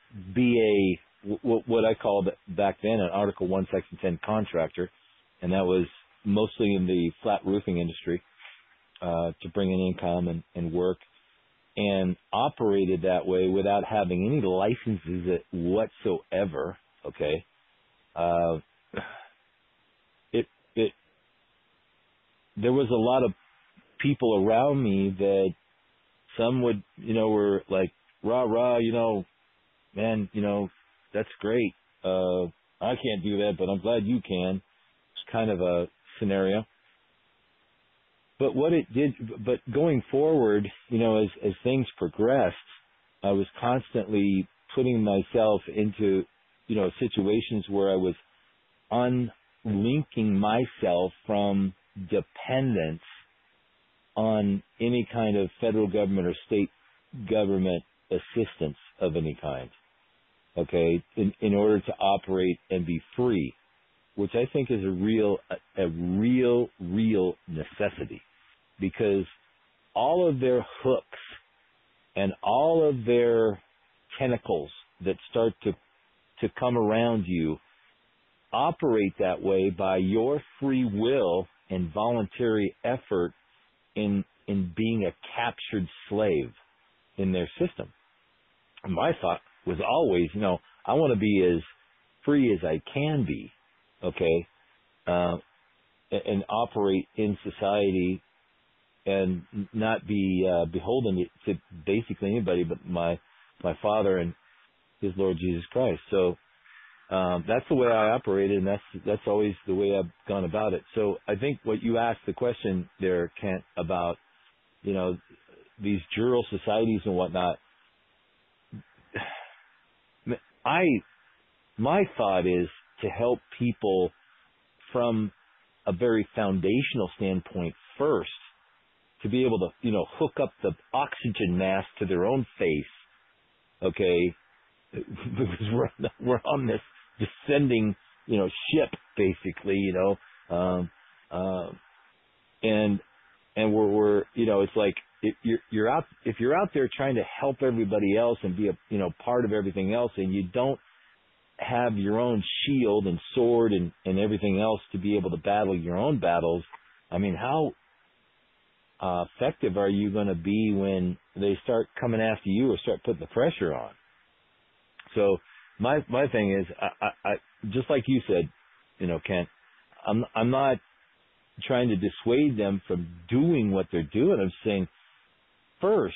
D: be a what I called back then an Article One, Section ten contractor, and that was mostly in the flat roofing industry uh, to bring in income and, and work, and operated that way without having any licenses whatsoever. Okay, uh, it it there was a lot of people around me that some would you know were like rah rah you know man you know that's great. Uh, I can't do that, but I'm glad you can. It's kind of a scenario. But what it did, but going forward, you know, as, as things progressed, I was constantly putting myself into, you know, situations where I was unlinking myself from dependence on any kind of federal government or state government assistance of any kind. Okay, in, in order to operate and be free, which I think is a real, a, a real, real necessity, because all of their hooks and all of their tentacles that start to, to come around you operate that way by your free will and voluntary effort in, in being a captured slave in their system. And my thought was always, you know, I want to be as free as I can be, okay, uh, and, and operate in society and not be uh, beholden to basically anybody but my my Father and His Lord Jesus Christ. So um, that's the way I operated, and that's that's always the way I've gone about it. So I think what you asked the question there, Kent, about, you know, these jural societies and whatnot, I, my thought is to help people from a very foundational standpoint first, to be able to, you know, hook up the oxygen mask to their own face, okay, because we're, we're on this descending, you know, ship, basically, you know, um, uh, and, and we're, we're, you know, it's like, if you're, you're out, if you're out there trying to help everybody else and be a, you know, part of everything else, and you don't have your own shield and sword and, and everything else to be able to battle your own battles, I mean, how uh, effective are you going to be when they start coming after you or start putting the pressure on? So my my thing is, I, I, I just like you said, you know, Kent, I'm I'm not trying to dissuade them from doing what they're doing. I'm saying, first,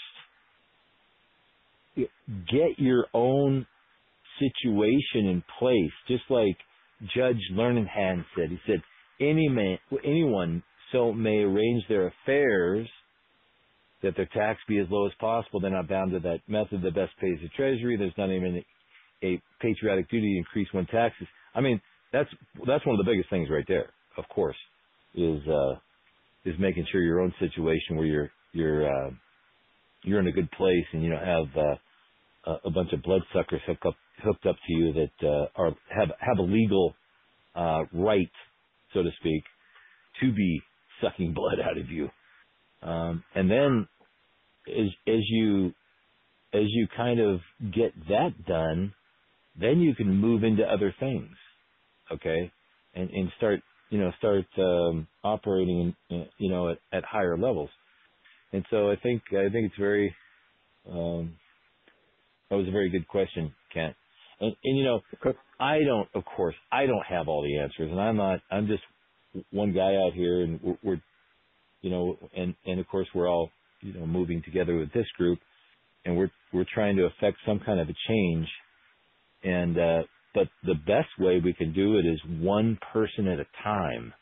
D: get your own situation in place, just like Judge Lernenhan said. He said, Any man, anyone so may arrange their affairs that their tax be as low as possible. They're not bound to that method that best pays the Treasury. There's not even a patriotic duty to increase one taxes. I mean, that's that's one of the biggest things right there, of course, is uh, is making sure your own situation where you're you're uh, you're in a good place and you don't have uh, a bunch of bloodsuckers hooked up hooked up to you that uh, are have have a legal uh, right, so to speak, to be sucking blood out of you. Um, and then as as you as you kind of get that done, then you can move into other things, okay, and and start you know start um, operating in, you know at, at higher levels. And so I think I think it's very um, that was a very good question, Kent. And, and you know, I don't, of course, I don't have all the answers, and I'm not. I'm just one guy out here, and we're, we're you know, and and of course we're all you know moving together with this group, and we're we're trying to affect some kind of a change. And uh, but the best way we can do it is one person at a time.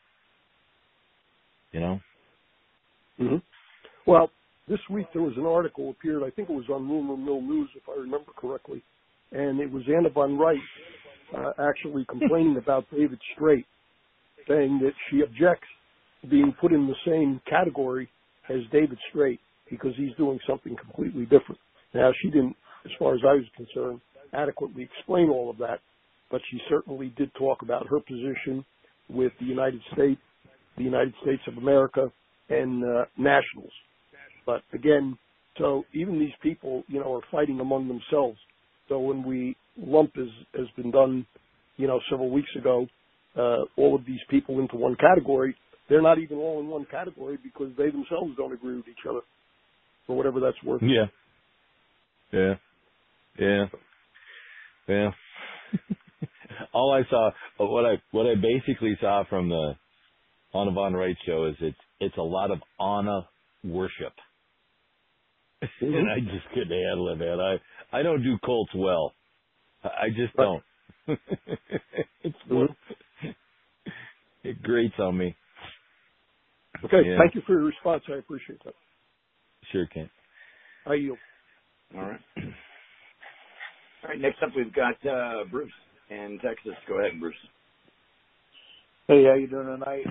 D: You know.
F: Mm-hmm. Well, this week there was an article appeared. I think it was on Rumor Mill News, if I remember correctly, and it was Anna von Wright uh, actually complaining about David Straight, saying that she objects to being put in the same category as David Straight because he's doing something completely different. Now, she didn't, as far as I was concerned, adequately explain all of that, but she certainly did talk about her position with the United States, the United States of America, and uh, nationals. But again, so even these people, you know, are fighting among themselves. So when we lump has, has been done, you know, several weeks ago, uh, all of these people into one category. They're not even all in one category because they themselves don't agree with each other, for whatever that's worth.
D: Yeah. Yeah. Yeah. Yeah. All I saw, what I what I basically saw from the Anna Von Wright show is it's it's a lot of Anna worship, mm-hmm. and I just couldn't handle it, man. I I don't do cults well. I just
F: right.
D: don't. it's mm-hmm. It grates on me.
F: Okay,
D: yeah.
F: Thank you for your response. I appreciate that.
D: Sure, Kent.
F: I yield.
E: All right. All right. Next up, we've got uh, Bruce in Texas. Go ahead, Bruce.
G: Hey, how you doing tonight?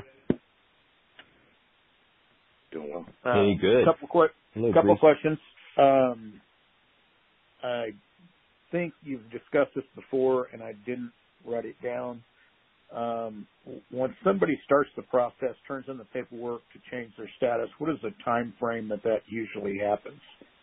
E: Doing well.
D: Uh, hey, good.
G: Couple quick,
D: Hello,
G: couple
D: Bruce.
G: questions. Um, I think you've discussed this before, and I didn't write it down. Um, when somebody starts the process, turns in the paperwork to change their status, what is the time frame that that usually happens?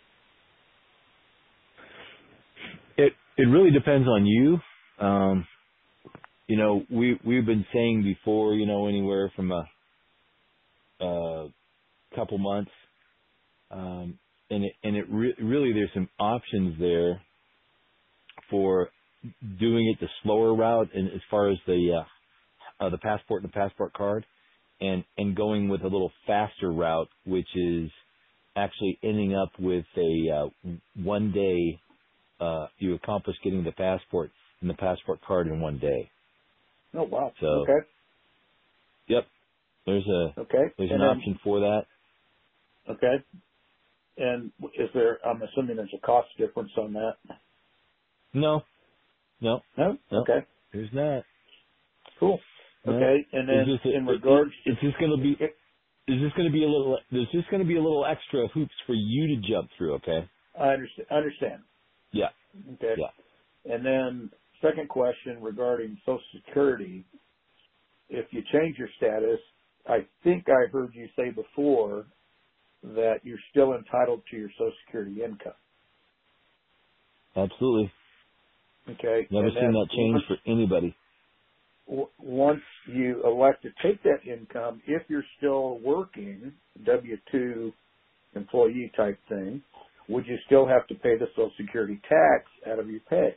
D: It it really depends on you. Um, you know, we we've been saying before, you know, anywhere from a, a couple months, um, and it and it re- really there's some options there for doing it the slower route, and as far as the uh, uh, the passport and the passport card, and and going with a little faster route, which is actually ending up with a uh, one day. Uh, you accomplish getting the passport and the passport card in one day.
G: Oh wow!
D: So,
G: okay.
D: Yep. There's a
G: okay.
D: There's
G: and
D: an
G: then,
D: option for that.
G: Okay. And is there? I'm assuming there's a cost difference on that.
D: No. No.
G: No.
D: no.
G: Okay.
D: There's not.
G: Cool.
D: No.
G: Okay. And then
D: just a,
G: in regards,
D: it, it's just going to be. There's just going to be a little. There's just going to be a little extra hoops for you to jump through. Okay.
G: I understand. Understand.
D: Yeah.
G: Okay.
D: Yeah.
G: And then second question regarding Social Security. If you change your status, I think I heard you say before that you're still entitled to your Social Security income.
D: Absolutely.
G: Okay.
D: Never
G: and
D: seen that change
G: once,
D: for anybody.
G: W- once you elect to take that income, if you're still working, W two employee type thing, would you still have to pay the Social Security tax out of your pay?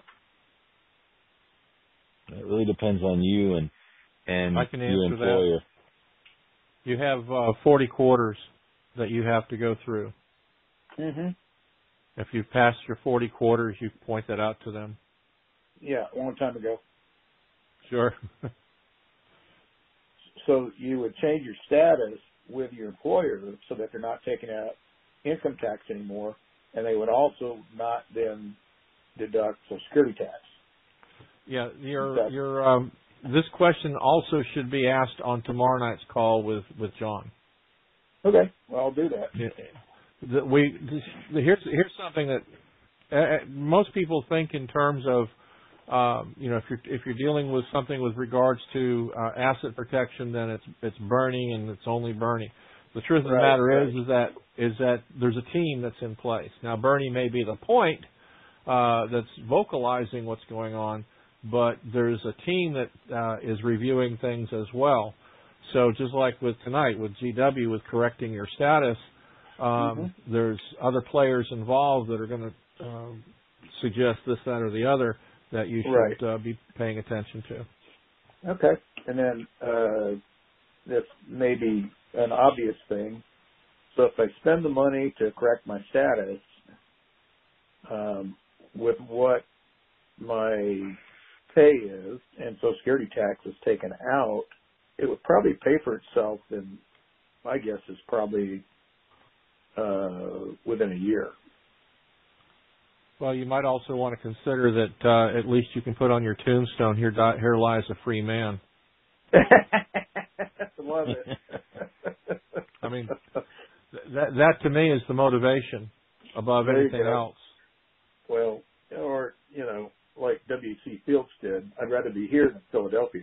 D: It really depends on you and and
C: I can
D: your
C: answer
D: employer.
C: That. You have uh, forty quarters that you have to go through.
G: Mm-hmm.
C: If you've passed your forty quarters, you point that out to them.
G: Yeah, a long time ago.
C: Sure.
G: So you would change your status with your employer so that they're not taking out income tax anymore, and they would also not then deduct Social Security tax.
C: Yeah, your
G: That's,
C: your um, this question also should be asked on tomorrow night's call with, with John.
G: Okay, well I'll do that.
C: Yeah, the, we the, here's here's something that uh, most people think in terms of um, you know if you're if you're dealing with something with regards to uh, asset protection, then it's it's Bernie and it's only Bernie. The truth of the
G: right,
C: matter
G: right.
C: is is that is that there's a team that's in place. Now Bernie may be the point uh, that's vocalizing what's going on, but there's a team that uh, is reviewing things as well. So just like with tonight with G W with correcting your status, um, mm-hmm. there's other players involved that are going to um, suggest this, that, or the other that you should
G: right.
C: uh, be paying attention to.
G: Okay, and then uh, this may be an obvious thing. So if I spend the money to correct my status, um, with what my pay is and Social Security tax is taken out, it would probably pay for itself in, my guess is probably uh, within a year.
C: Well, you might also want to consider that uh, at least you can put on your tombstone, here, di- here lies a free man.
G: Love it.
C: I mean, that that to me is the motivation above
G: there
C: anything else.
G: Well, or, you know, like W C Fields did, I'd rather be here than Philadelphia.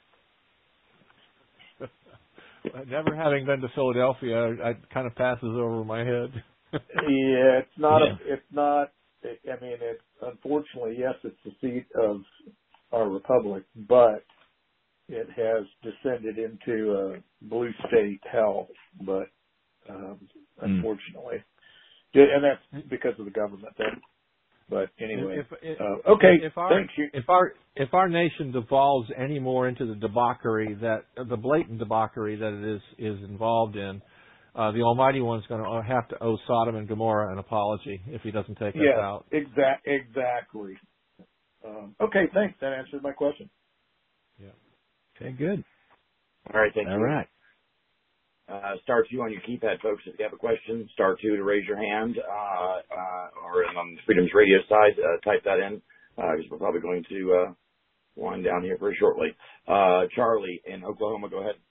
C: Never having been to Philadelphia, it kind of passes over my head.
G: Yeah, it's not.
D: Yeah.
G: A, it's not. I mean, it's unfortunately, yes, it's the seat of our republic, but it has descended into a blue state hell. But um, unfortunately, mm. and that's because of the government. Then, but anyway, if, if, uh, okay.
C: If our,
G: thank you.
C: If our if our nation devolves any more into the debauchery that the blatant debauchery that it is is involved in, uh, the Almighty One's going to have to owe Sodom and Gomorrah an apology if He doesn't take
G: yes,
C: us out.
G: Exact, exactly. Um, okay, thanks. That answers my question.
C: Yeah.
D: Okay, good.
E: All right, thank
D: All
E: you.
D: All right.
E: Uh, star two on your keypad, folks. If you have a question, star two to raise your hand, uh, uh, or on the Freedom's Radio side, uh, type that in, because uh, we're probably going to uh, wind down here very shortly. Uh, Charlie in Oklahoma, go ahead.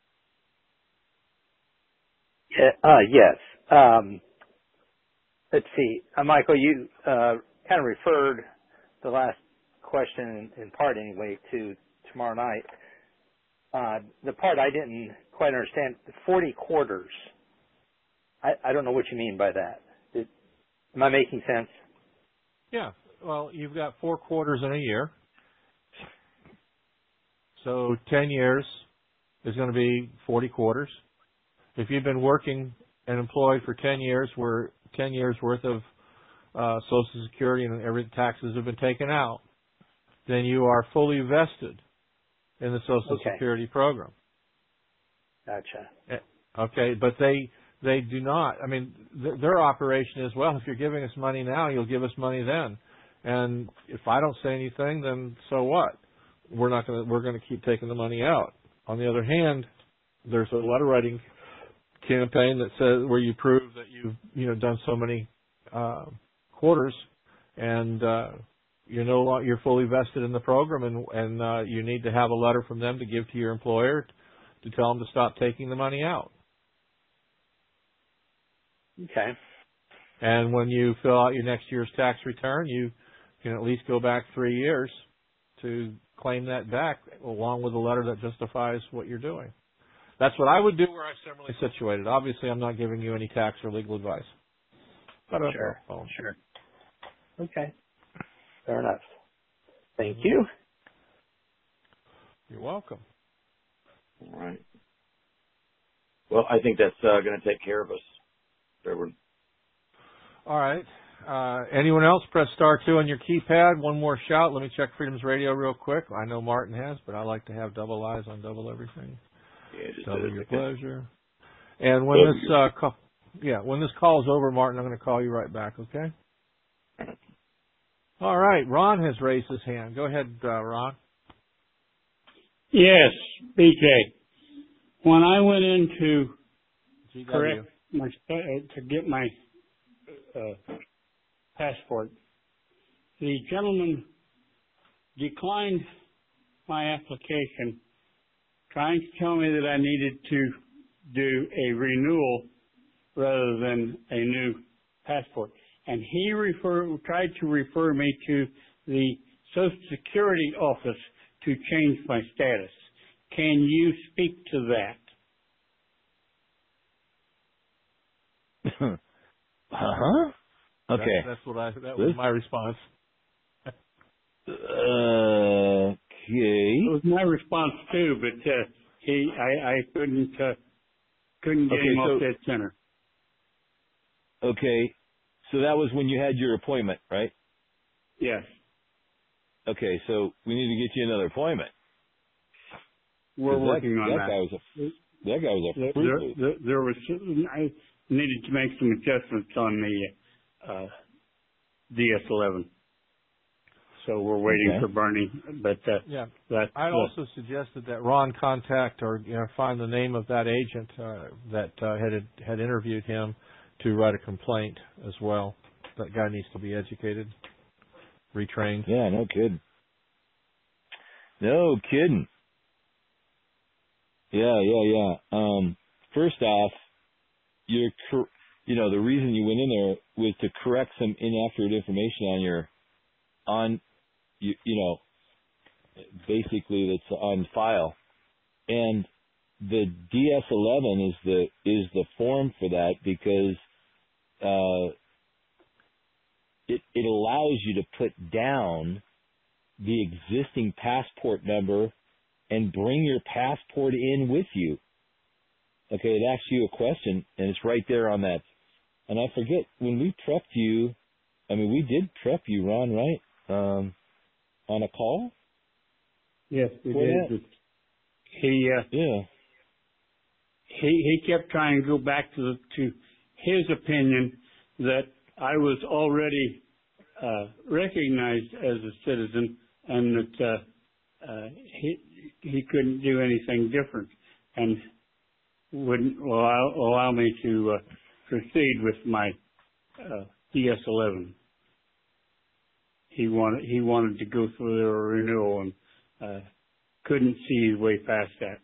H: Yeah, uh, yes. Um, let's see. Uh, Michael, you uh, kind of referred the last question, in, in part anyway, to tomorrow night. Uh, the part I didn't quite understand, forty quarters. I, I don't know what you mean by that. It, am I making sense?
C: Yeah. Well, you've got four quarters in a year. So ten years is going to be forty quarters. If you've been working and employed for ten years, where ten years worth of uh, Social Security and every taxes have been taken out, then you are fully vested in the Social
H: okay.
C: Security program.
H: Gotcha.
C: Okay, but they they do not. I mean, th- their operation is, well, if you're giving us money now, you'll give us money then. And if I don't say anything, then so what? We're not going to. We're going to keep taking the money out. On the other hand, there's a letter writing campaign that says where you prove that you've you know done so many uh, quarters, and uh, you're no longer, you're fully vested in the program, and and uh, you need to have a letter from them to give to your employer to tell them to stop taking the money out.
H: Okay.
C: And when you fill out your next year's tax return, you can at least go back three years to claim that back, along with a letter that justifies what you're doing. That's what I would do where I'm similarly situated. Obviously, I'm not giving you any tax or legal advice. But
H: sure. Sure. Okay. Fair enough. Thank you.
C: You're welcome.
E: All right. Well, I think that's uh, going to take care of us, Reverend.
C: All right. Uh, anyone else? Press star two on your keypad. One more shout. Let me check Freedom's Radio real quick. I know Martin has, but I like to have double eyes on double everything.
E: Yeah, just
C: double your pleasure. And when this uh, call, yeah, when this call is over, Martin, I'm going to call you right back. Okay. All right. Ron has raised his hand. Go ahead, uh, Ron.
I: Yes, B J. When I went in to
C: G W.
I: correct my uh, to get my uh, passport, the gentleman declined my application, trying to tell me that I needed to do a renewal rather than a new passport. And he refer, tried to refer me to the Social Security office to change my status. Can you speak to
D: that? uh-huh. Okay.
C: That's, that's what I. That was my response.
D: Okay.
I: It was my response too, but uh, he, I, I couldn't, uh, couldn't get
D: okay,
I: him
D: so,
I: off that center.
D: Okay, so that was when you had your appointment, right?
I: Yes.
D: Okay, so we need to get you another appointment.
I: We're working
D: that,
I: on
D: that
I: that.
D: Guy was a, that guy was a
I: there,
D: freak.
I: there, there was, I needed to make some adjustments on the uh, D S eleven. So we're waiting
D: okay.
I: for Bernie, but uh,
C: yeah,
I: that's,
C: I
I: uh,
C: also suggested that Ron contact or you know find the name of that agent uh, that uh, had had interviewed him to write a complaint as well. That guy needs to be educated, retrained.
D: Yeah, no kidding. No kidding. Yeah, yeah, yeah. Um, first off, you're cor- you know the reason you went in there was to correct some inaccurate information on your on. You, you know, basically that's on file, and the D S eleven is the is the form for that because uh, it, it allows you to put down the existing passport number and bring your passport in with you. Okay, it asks you a question, and it's right there on that. And I forget, when we prepped you, I mean, we did prep you, Ron, right? Um, on a call?
I: Yes, we
D: For
I: did.
D: that?
I: He, uh,
D: Yeah.
I: he, he kept trying to go back to the, to his opinion that I was already uh, recognized as a citizen and that uh, uh, he he couldn't do anything different and wouldn't allow, allow me to uh, proceed with my uh, D S eleven. He wanted he wanted to go through the renewal and uh, couldn't see his way past that.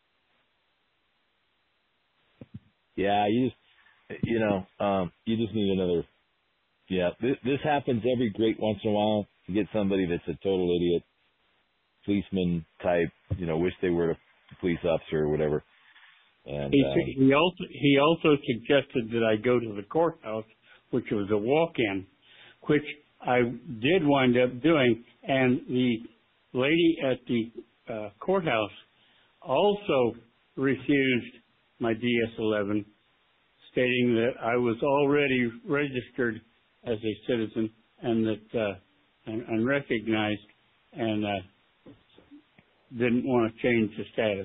D: Yeah, you just, you know, um, you just need another. Yeah, this, this happens every great once in a while. You get somebody that's a total idiot, policeman type, you know, wish they were a police officer or whatever. And
I: He,
D: um,
I: he also he also suggested that I go to the courthouse, which was a walk-in, which I did wind up doing, and the lady at the uh, courthouse also refused my D S eleven, stating that I was already registered as a citizen and that uh, and, and recognized, and uh, didn't want to change the status.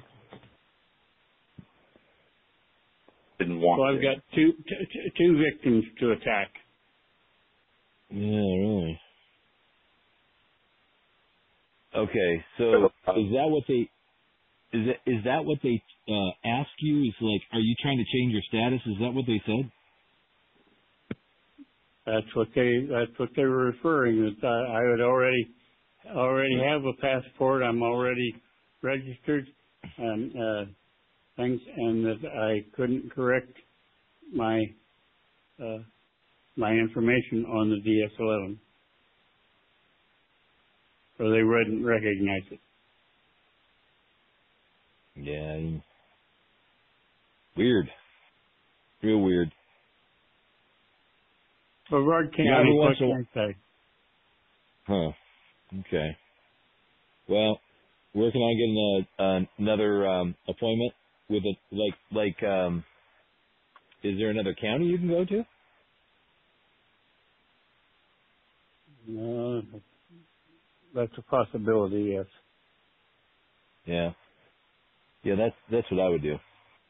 E: Didn't want
I: So I've
E: to.
I: got two, t- t- two victims to attack.
D: yeah, really. Okay, so is that what they is that is that what they uh, ask you? Is like, are you trying to change your status? Is that what they said?
I: That's what they that's what they were referring. That I, I would already already have a passport. I'm already registered and uh, things, and that I couldn't correct my uh, my information on the D S eleven, so they wouldn't recognize it.
D: Yeah. Weird. Real weird.
I: Brevard County,
D: Yeah, every
I: what
D: once in a
I: can I say?
D: Huh. Okay. Well, working on getting a, uh, another um, appointment with a like like um. Is there another county you can go to?
I: No, that's a possibility. Yes.
D: Yeah. Yeah, that's that's what I would do.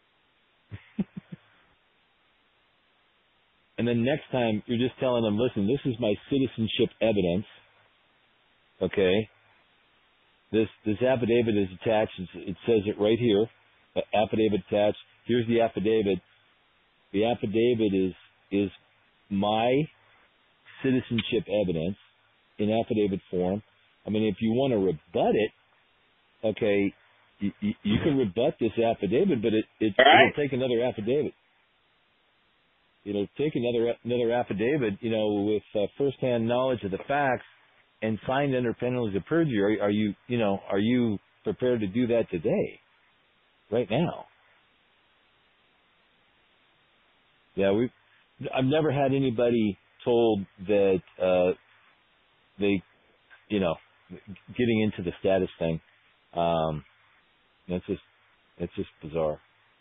D: And then next time, you're just telling them, listen, this is my citizenship evidence. Okay. This this affidavit is attached. It's, it says it right here. Uh, affidavit attached. Here's the affidavit. The affidavit is is my citizenship evidence in affidavit form. I mean, if you want to rebut it, okay, you, you, you can rebut this affidavit, but it, it
E: right.
D: it'll take another affidavit. It'll take another another affidavit, you know, with uh, firsthand knowledge of the facts and signed under penalty of perjury. Are, are you, you know, are you prepared to do that today, right now? Yeah, we. I've never had anybody told that uh, they, you know, getting into the status thing. Um, that's just that's just bizarre.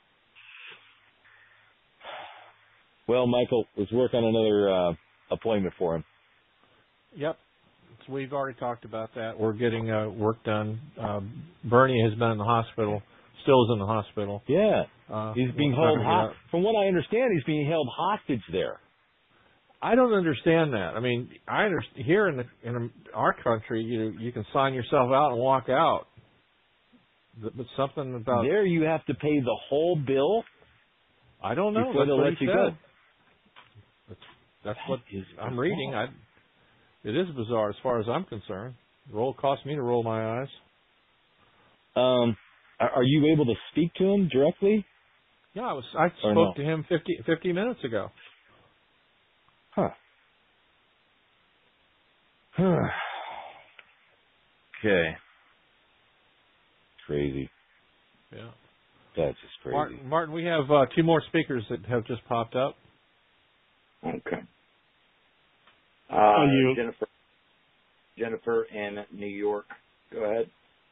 D: Well, Michael, let's work on another uh, appointment for him.
C: Yep. So we've already talked about that. We're getting uh, work done. Um, Bernie has been in the hospital, still is in the hospital.
D: Yeah.
C: Uh,
D: He's being held hostage. From what I understand, he's being held hostage there.
C: I don't understand that. I mean, I understand here in the, in our country, you you can sign yourself out and walk out. But something about
D: there, you have to pay the whole bill.
C: I don't know.
D: Before
C: That's
D: they'll
C: what
D: let
C: he
D: you
C: said.
D: go.
C: That's, that's
D: That
C: what
D: is
C: I'm
D: bizarre.
C: reading. I, it is bizarre as far as I'm concerned. Roll cost me to roll my eyes.
D: Um, are, are you able to speak to him directly?
C: Yeah, I was. I
D: Or
C: spoke
D: no?
C: to him fifty, fifty minutes ago.
D: Huh. Okay. Crazy.
C: Yeah.
D: That's just crazy.
C: Martin, Martin, we have uh, two more speakers that have just popped up.
E: Okay. Uh,
I: you.
E: Jennifer, Jennifer in New York. Go ahead.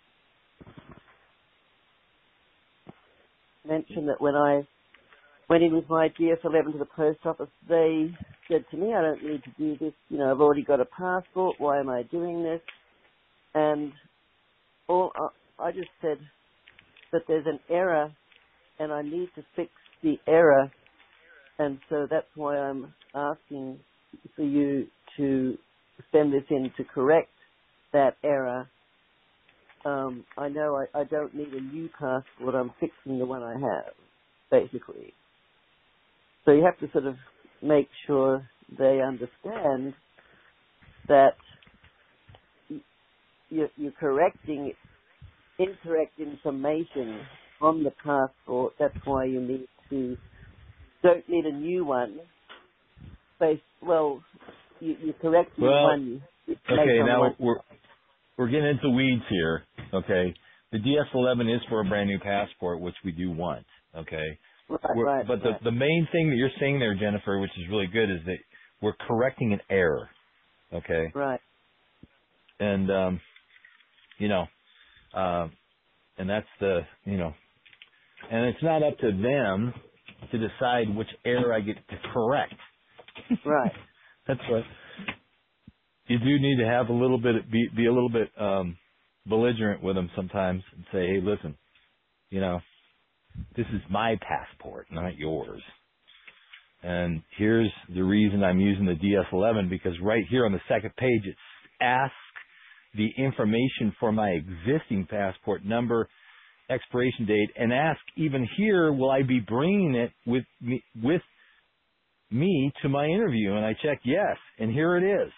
J: Mentioned that when I went in with my D S eleven to the post office, they said to me, I don't need to do this. You know, I've already got a passport. Why am I doing this? And all I, I just said that there's an error and I need to fix the error. And so that's why I'm asking for you to send this in to correct that error. Um, I know I, I don't need a new passport. I'm fixing the one I have, basically. So you have to sort of make sure they understand that you're, you're correcting incorrect information on the passport. That's why you need to, don't need a new one. Based, well, you, you're correcting
D: well,
J: one.
D: Okay, now
J: one.
D: we're we're getting into weeds here. Okay, the D S eleven is for a brand new passport, which we do want. Okay,
J: right,
D: we're,
J: right,
D: but the
J: right.
D: the main thing that you're saying there, Jennifer, which is really good, is that we're correcting an error. Okay,
J: right,
D: and um, you know, uh, and that's the you know, and it's not up to them to decide which error I get to correct.
J: Right.
D: That's what you do need to have a little bit, be, be a little bit um, belligerent with them sometimes and say, hey, listen, you know, this is my passport, not yours. And here's the reason I'm using the D S eleven, because right here on the second page, it asks the information for my existing passport number, expiration date, and ask even here, will I be bringing it with me, with me to my interview? And I check yes, and here it is.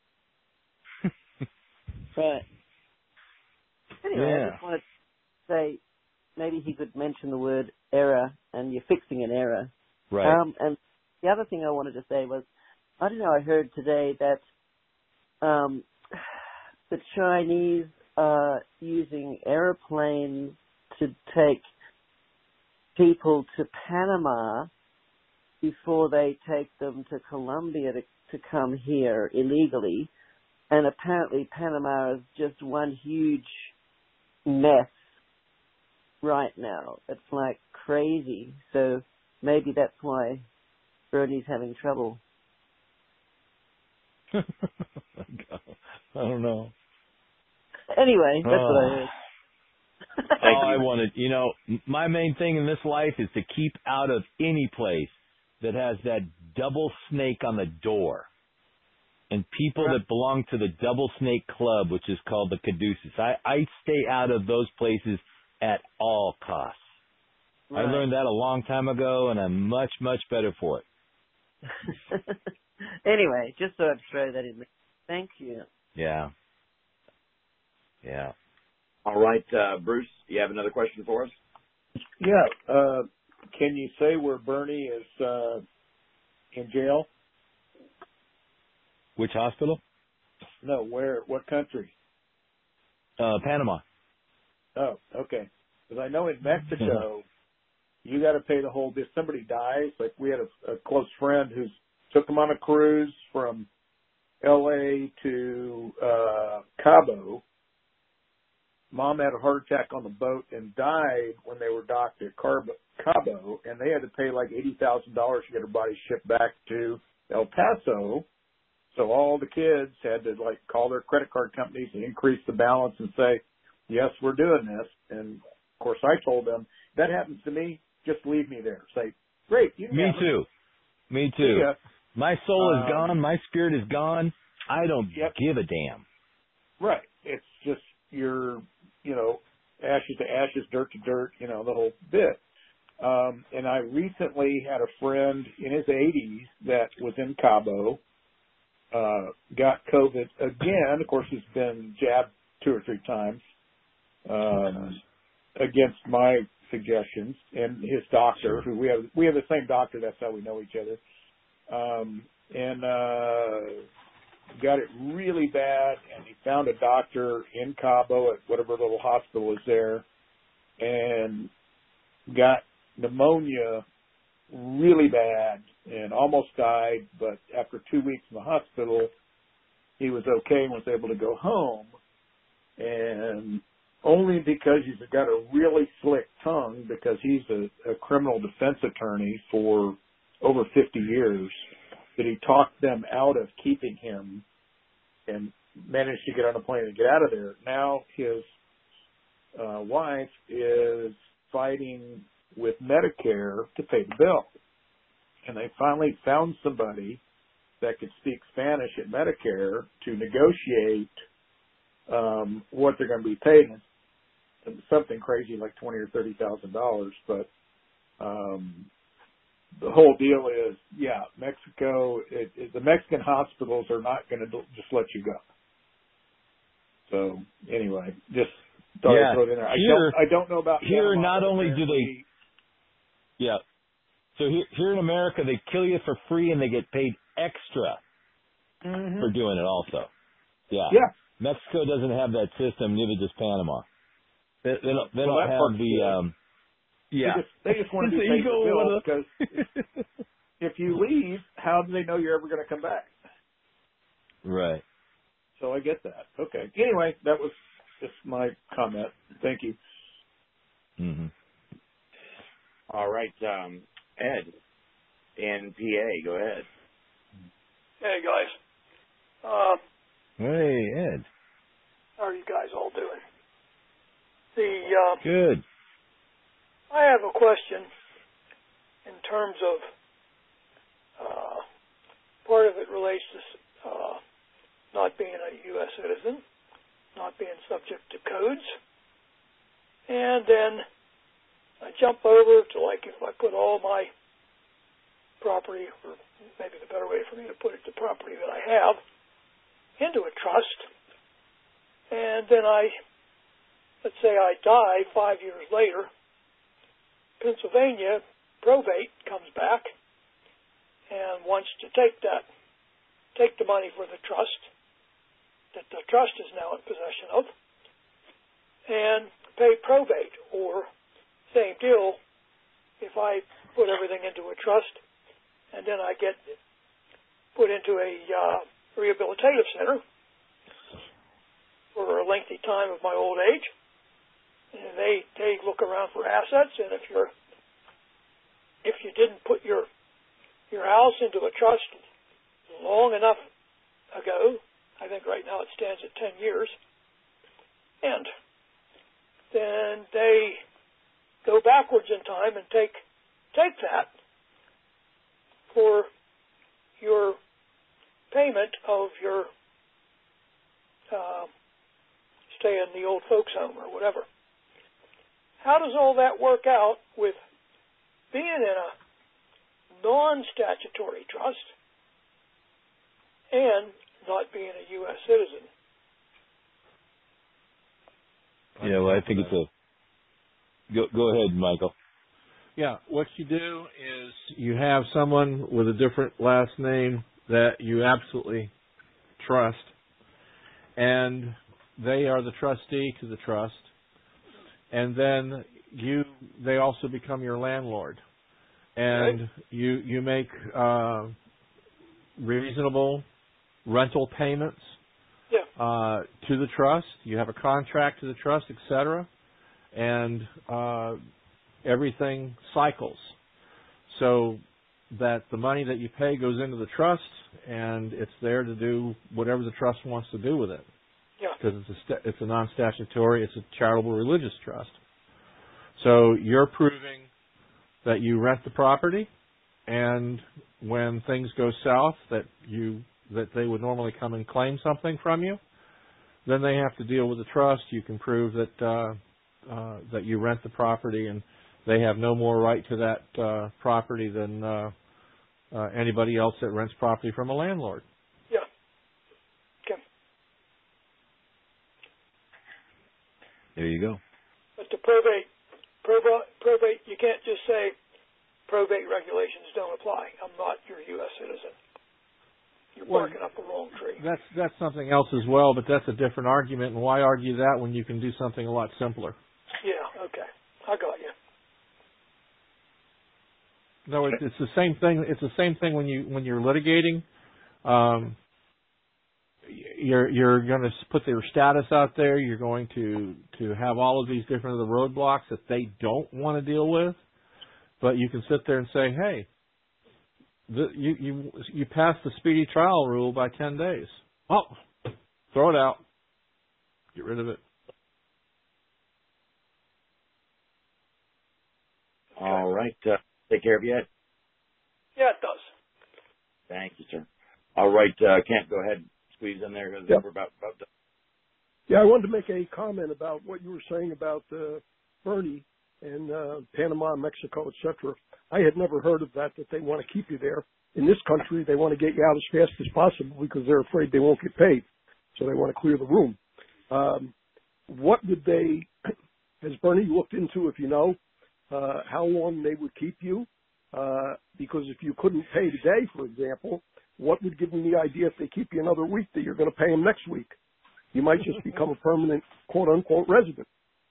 J: Right. Anyway,
D: Yeah.
J: I just wanted to say maybe he could mention the word error, and you're fixing an error.
D: Right.
J: Um, and the other thing I wanted to say was, I don't know, I heard today that um, the Chinese are using airplanes to take people to Panama before they take them to Colombia to, to come here illegally. And apparently Panama is just one huge mess right now. It's like crazy. So maybe that's why Bernie's having trouble.
D: I don't know.
J: Anyway, that's
D: oh.
J: what I heard.
D: All I wanted, you know, my main thing in this life is to keep out of any place that has that double snake on the door. And people
J: Right.
D: that belong to the Double Snake Club, which is called the Caduceus. I, I stay out of those places at all costs.
J: Right.
D: I learned that a long time ago, and I'm much, much better for it.
J: Anyway, just thought I'd throw that in there. Thank you.
D: Yeah. Yeah.
E: All right, uh, Bruce, you have another question for us?
G: Yeah. Uh, can you say where Bernie is uh, in jail?
D: Which hospital?
G: No, where? What country?
D: Uh, Panama.
G: Oh, okay. Because I know in Mexico, you got to pay the whole. If somebody dies, like we had a, a close friend who's took him on a cruise from L A to uh, Cabo. Mom had a heart attack on the boat and died when they were docked at Cabo, Cabo and they had to pay like eighty thousand dollars to get her body shipped back to El Paso. So all the kids had to like call their credit card companies and increase the balance and say, yes, we're doing this. And of course I told them, that happens to me, just leave me there. Say, great. You can
D: Me
G: have it.
D: too. Me too.
G: Yeah.
D: My soul is
G: Um,
D: gone. My spirit is gone. I don't
G: Yep.
D: give a damn.
G: Right. It's just you're, you know, ashes to ashes, dirt to dirt, you know, the whole bit. Um, and I recently had a friend in his eighties that was in Cabo, uh, got COVID again. Of course, he's been jabbed two or three times, um, against my suggestions, and his doctor, who we have, we have the same doctor. That's how we know each other. Um, and, uh, got it really bad, and he found a doctor in Cabo at whatever little hospital is there, and got pneumonia really bad and almost died, but after two weeks in the hospital, he was okay and was able to go home. And only because he's got a really slick tongue, because he's a, a criminal defense attorney for over fifty years, that he talked them out of keeping him and managed to get on a plane and get out of there. Now his uh, wife is fighting with Medicare to pay the bill. And they finally found somebody that could speak Spanish at Medicare to negotiate um, what they're going to be paid. Something crazy like twenty or thirty thousand dollars, but um, the whole deal is, yeah, Mexico. It, it, the Mexican hospitals are not going to just let you go. So anyway, just thought
D: yeah,
G: I'd throw it in there. I
D: here,
G: don't, I don't know about
D: here.
G: Panama,
D: Not only do they, yeah. So here, here in America, they kill you for free and they get paid extra
G: mm-hmm.
D: for doing it. Also, yeah.
G: Yeah.
D: Mexico doesn't have that system. Neither does Panama. They, they don't. They
G: well,
D: don't have the. Um, yeah.
G: They just, they just want to be paid the bill because if you leave, how do they know you're ever going to come back?
D: Right.
G: So I get that. Okay. Anyway, that was just my comment. Thank you.
D: Mm-hmm.
E: All right, um, Ed in P A, go ahead.
K: Hey guys. Uh,
D: hey Ed.
K: How are you guys all doing? The uh,
D: good.
K: I have a question in terms of uh, part of it relates to uh, not being a U S citizen, not being subject to codes, and then I jump over to, like, if I put all my property, or maybe the better way for me to put it, the property that I have, into a trust, and then I, let's say I die five years later, Pennsylvania probate comes back and wants to take that, take the money for the trust that the trust is now in possession of, and pay probate, or same deal, if I put everything into a trust and then I get put into a uh, rehabilitative center for a lengthy time of my old age, and they, they look around for assets, and if you're if you didn't put your your house into a trust long enough ago, I think right now it stands at ten years, and then they go backwards in time and take take that for your payment of your uh, stay in the old folks home or whatever. How does all that work out with being in a non-statutory trust and not being a U S citizen?
D: Yeah, well, I think it's a... Go, go ahead, Michael.
C: Yeah, what you do is you have someone with a different last name that you absolutely trust, and they are the trustee to the trust, and then you they also become your landlord, and right. you you make uh, reasonable rental payments
K: yeah.
C: uh, to the trust. You have a contract to the trust, et cetera, and uh, everything cycles so that the money that you pay goes into the trust, and it's there to do whatever the trust wants to do with it.
K: Yeah.
C: Because it's a st- it's a non-statutory, it's a charitable religious trust. So you're proving that you rent the property, and when things go south, that you that they would normally come and claim something from you, then they have to deal with the trust. You can prove that uh, uh, that you rent the property, and they have no more right to that uh, property than uh, uh, anybody else that rents property from a landlord.
K: Yeah. Okay.
D: There you go.
K: But the probate, probate, probate, you can't just say probate regulations don't apply. I'm not your U S citizen. You're
C: well,
K: barking up the wrong tree.
C: That's that's something else as well, but that's a different argument. And why argue that when you can do something a lot simpler?
K: Yeah. Okay. I got you.
C: No, it's, it's the same thing. It's the same thing when you when you're litigating. Um, you're you're going to put their status out there. You're going to to have all of these different other roadblocks that they don't want to deal with. But you can sit there and say, hey, the, you you you passed the speedy trial rule by ten days. Well, throw it out. Get rid of it.
E: All right. Uh, take care of you, Ed.
K: Yeah, it does.
E: Thank you, sir. All right. Uh, Kent, go ahead. Squeeze in there because
F: yep.
E: we're about, about done.
F: Yeah, I wanted to make a comment about what you were saying about uh, Bernie and uh, Panama, Mexico, et cetera. I had never heard of that, that they want to keep you there. In this country, they want to get you out as fast as possible because they're afraid they won't get paid. So they want to clear the room. Um, what would they, has Bernie looked into, if you know, uh, how long they would keep you? Uh, because if you couldn't pay today, for example, what would give them the idea if they keep you another week that you're going to pay them next week? You might just become a permanent quote-unquote resident.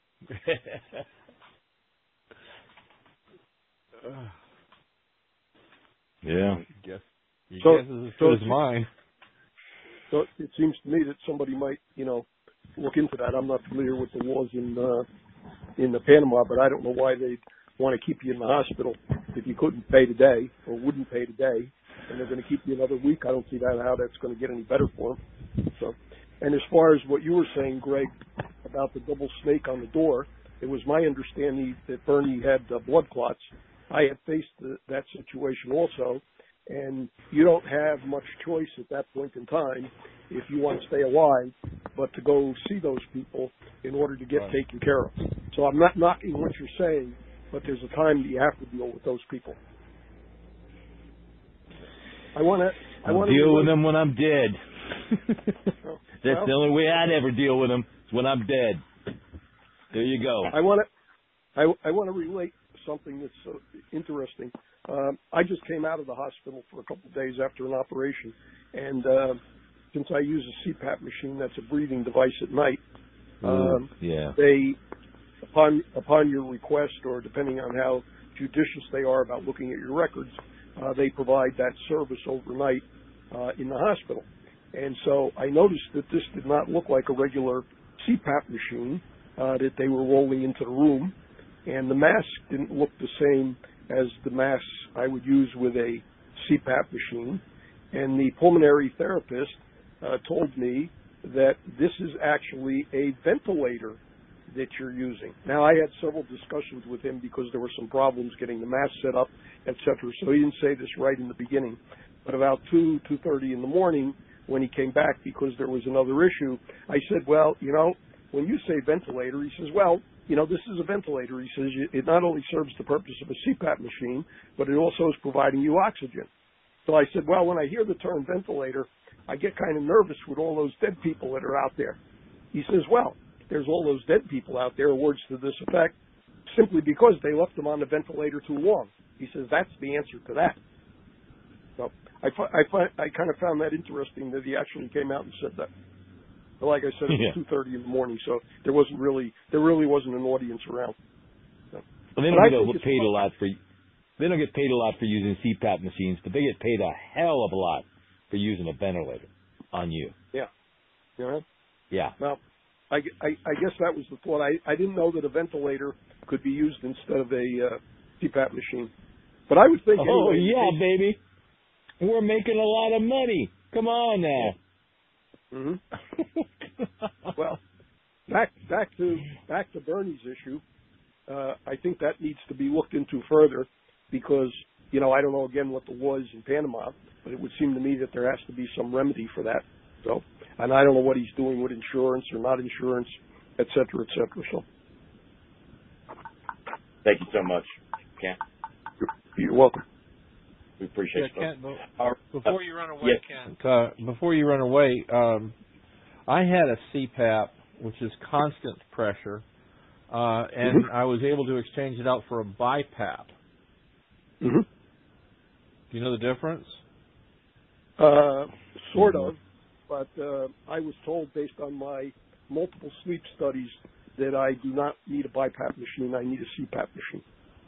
D: Yeah.
C: Guess, your
F: so,
C: guess is as
F: so
C: good as mine.
F: So it seems to me that somebody might, you know, look into that. I'm not familiar with the laws in uh, in the Panama, but I don't know why they'd want to keep you in the hospital if you couldn't pay today or wouldn't pay today, and they're going to keep you another week. I don't see that how that's going to get any better for them. So, and as far as what you were saying, Greg, about the double snake on the door, it was my understanding that Bernie had uh, blood clots. I had faced the, that situation also, and you don't have much choice at that point in time if you want to stay alive, but to go see those people in order to get right. taken care of. So I'm not knocking what you're saying, but there's a time that you have to deal with those people. I want to. I want to
D: deal with them when I'm dead.
F: well,
D: That's the only way I'd ever deal with them is when I'm dead. There you go.
F: I want to. I, I want to relate something that's uh, interesting. Um, I just came out of the hospital for a couple of days after an operation, and uh, since I use a C PAP machine, that's a breathing device at night. Um,
D: yeah.
F: They, upon upon your request, or depending on how judicious they are about looking at your records, uh, they provide that service overnight uh, in the hospital. And so I noticed that this did not look like a regular C PAP machine uh, that they were rolling into the room, and the mask didn't look the same as the masks I would use with a C PAP machine. And the pulmonary therapist uh, told me that this is actually a ventilator that you're using. Now, I had several discussions with him because there were some problems getting the mask set up, et cetera. So he didn't say this right in the beginning. But about two, two thirty in the morning, when he came back because there was another issue, I said, well, you know, when you say ventilator, he says, well, you know, this is a ventilator. He says it not only serves the purpose of a C PAP machine, but it also is providing you oxygen. So I said, well, when I hear the term ventilator, I get kind of nervous with all those dead people that are out there. He says, well, there's all those dead people out there, words to this effect, simply because they left them on the ventilator too long. He says, that's the answer to that. So I, I, I kind of found that interesting that he actually came out and said that. But like I said, it was
D: yeah.
F: two thirty in the morning, so there wasn't really, there really wasn't an audience around. So,
D: well, they don't get paid a lot for, they don't get paid a lot for using C PAP machines, but they get paid a hell of a lot for using a ventilator on you.
F: Yeah. You know?
D: Yeah.
F: Well, I, I, I guess that was the thought. I, I didn't know that a ventilator could be used instead of a uh, C PAP machine. But I would think.
D: Oh,
F: anyway,
D: yeah,
F: they,
D: baby. We're making a lot of money. Come on now.
F: Mm-hmm. Well, back back to back to Bernie's issue. Uh, I think that needs to be looked into further because, you know, I don't know again what the law is in Panama, but it would seem to me that there has to be some remedy for that. So, and I don't know what he's doing with insurance or not insurance, et cetera, et cetera. So,
E: thank you so much, Kent.
F: You're welcome.
E: We appreciate
C: yeah,
E: it.
C: Kent,
E: Our,
C: before
E: uh,
C: you run away,
E: yes.
C: Kent, uh, before you run away, um, I had a C PAP, which is constant pressure, uh, and
F: mm-hmm.
C: I was able to exchange it out for a BiPAP.
F: Mm-hmm.
C: Do you know the difference?
F: Uh, sort of, but uh, I was told based on my multiple sleep studies that I do not need a BiPAP machine. I need a C PAP machine.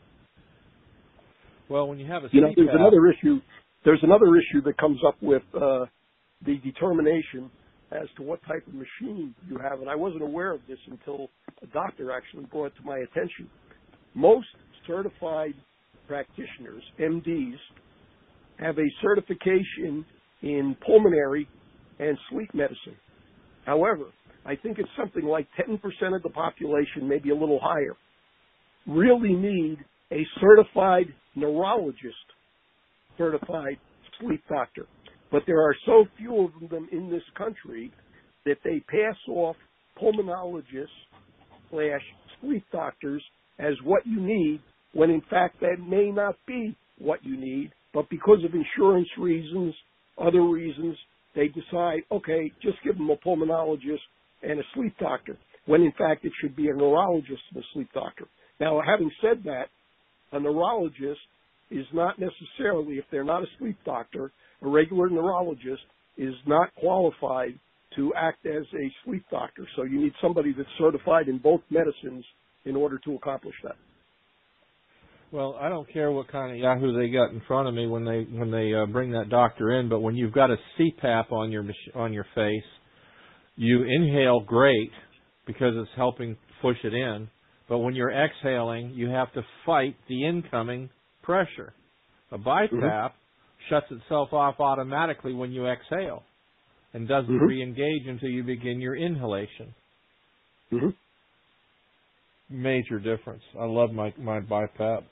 C: Well, when you have a
F: you
C: C
F: know,
C: PAP,
F: there's another issue. There's another issue that comes up with uh, the determination as to what type of machine you have, and I wasn't aware of this until a doctor actually brought it to my attention. Most certified practitioners, M Ds, have a certification in pulmonary and sleep medicine. However, I think it's something like ten percent of the population, maybe a little higher, really need a certified neurologist, certified sleep doctor. But there are so few of them in this country that they pass off pulmonologists slash sleep doctors as what you need, when in fact that may not be what you need, but because of insurance reasons, other reasons, they decide, okay, just give them a pulmonologist and a sleep doctor, when in fact it should be a neurologist and a sleep doctor. Now, having said that, a neurologist is not necessarily, if they're not a sleep doctor, a regular neurologist is not qualified to act as a sleep doctor. So you need somebody that's certified in both medicines in order to accomplish that.
C: Well, I don't care what kind of yahoo they got in front of me when they when they uh, bring that doctor in, but when you've got a C PAP on your on your face, you inhale great because it's helping push it in, but when you're exhaling, you have to fight the incoming pressure. A BiPAP mm-hmm. shuts itself off automatically when you exhale and doesn't mm-hmm. re-engage until you begin your inhalation.
F: Mm-hmm.
C: Major difference. I love my, my BiPAP.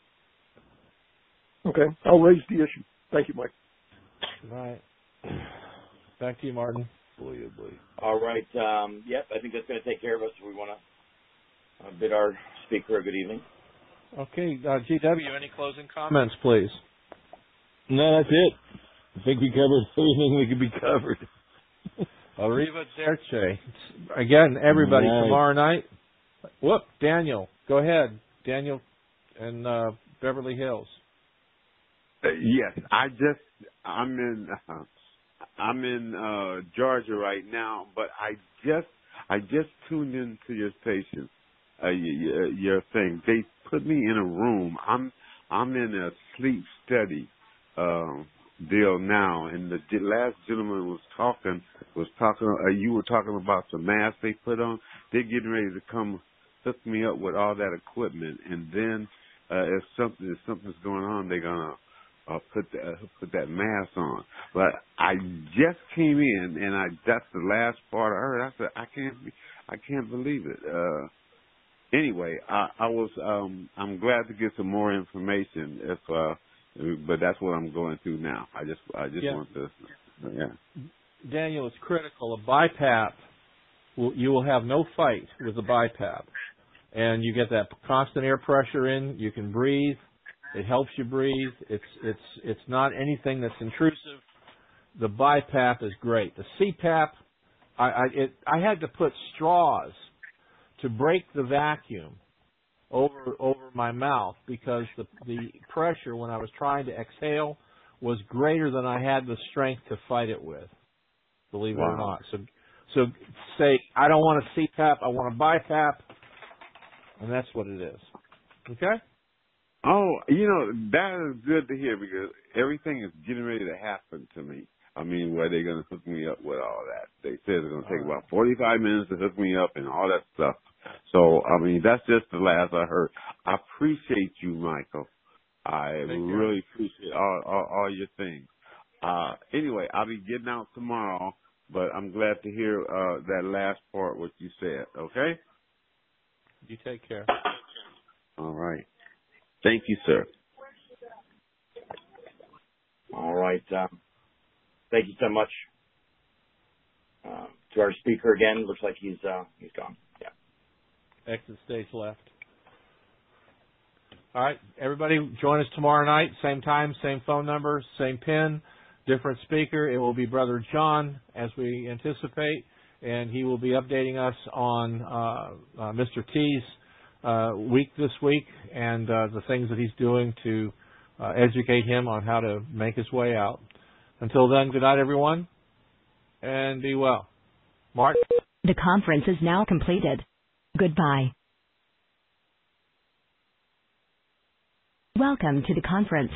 F: Okay. I'll raise the issue. Thank you, Mike.
C: All right. Back to you, Martin.
E: All right. Um, yep, I think that's going to take care of us. We want to uh, bid our speaker a good evening.
C: Okay. Uh, G W, any closing comments, please?
D: No, that's it. I think we covered everything we could be covered.
C: Arrivederci. Again, everybody, right. Tomorrow night. Whoop, Daniel, go ahead. Daniel in uh, Beverly Hills.
L: Uh, yes, I just I'm in uh, I'm in uh, Georgia right now, but I just I just tuned into your station, uh, your, your thing. They put me in a room. I'm I'm in a sleep study uh, deal now, and the last gentleman was talking was talking. Uh, you were talking about the mask they put on. They're getting ready to come hook me up with all that equipment, and then uh, if something if something's going on, they're gonna uh, put the, uh, put that mask on. But I just came in, and I that's the last part I heard. I said I can't be, I can't believe it. Uh, anyway, I, I was um, I'm glad to get some more information. If uh, but that's what I'm going through now. I just I just
C: yeah.
L: want to yeah.
C: Daniel, it's critical. A BiPAP, will, you will have no fight with the BiPAP. And you get that constant air pressure in. You can breathe. It helps you breathe. It's it's it's not anything that's intrusive. The BiPAP is great. The C PAP, I I, it, I had to put straws to break the vacuum over over my mouth because the the pressure when I was trying to exhale was greater than I had the strength to fight it with. Believe it wow. or not. So so say I don't want a C PAP. I want a BiPAP. And that's what it is. Okay?
L: Oh, you know, that is good to hear because everything is getting ready to happen to me. I mean, where they're going to hook me up with all that. They said it's going to take about forty-five minutes to hook me up and all that stuff. So, I mean, that's just the last I heard. I appreciate you, Michael. I Thank really you. appreciate all, all, all your things. Uh, anyway, I'll be getting out tomorrow, but I'm glad to hear uh, that last part, what you said, okay?
C: You take care.
L: All right. Thank you, sir.
E: All right. Um, thank you so much uh, to our speaker again. Looks like he's uh, he's gone. Yeah.
C: Exit stage left. All right, everybody, join us tomorrow night. Same time, same phone number, same pin, different speaker. It will be Brother John, as we anticipate. And he will be updating us on uh, uh, Mister T's uh, week this week and uh, the things that he's doing to uh, educate him on how to make his way out. Until then, good night, everyone, and be well. Mark?
A: The conference is now completed. Goodbye. Welcome to the conference.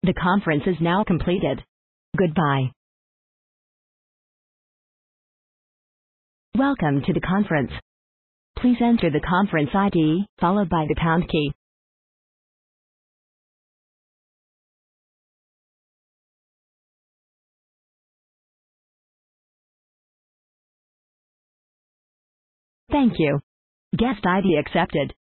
A: The conference is now completed. Goodbye. Welcome to the conference. Please enter the conference I D, followed by the pound key. Thank you. Guest I D accepted.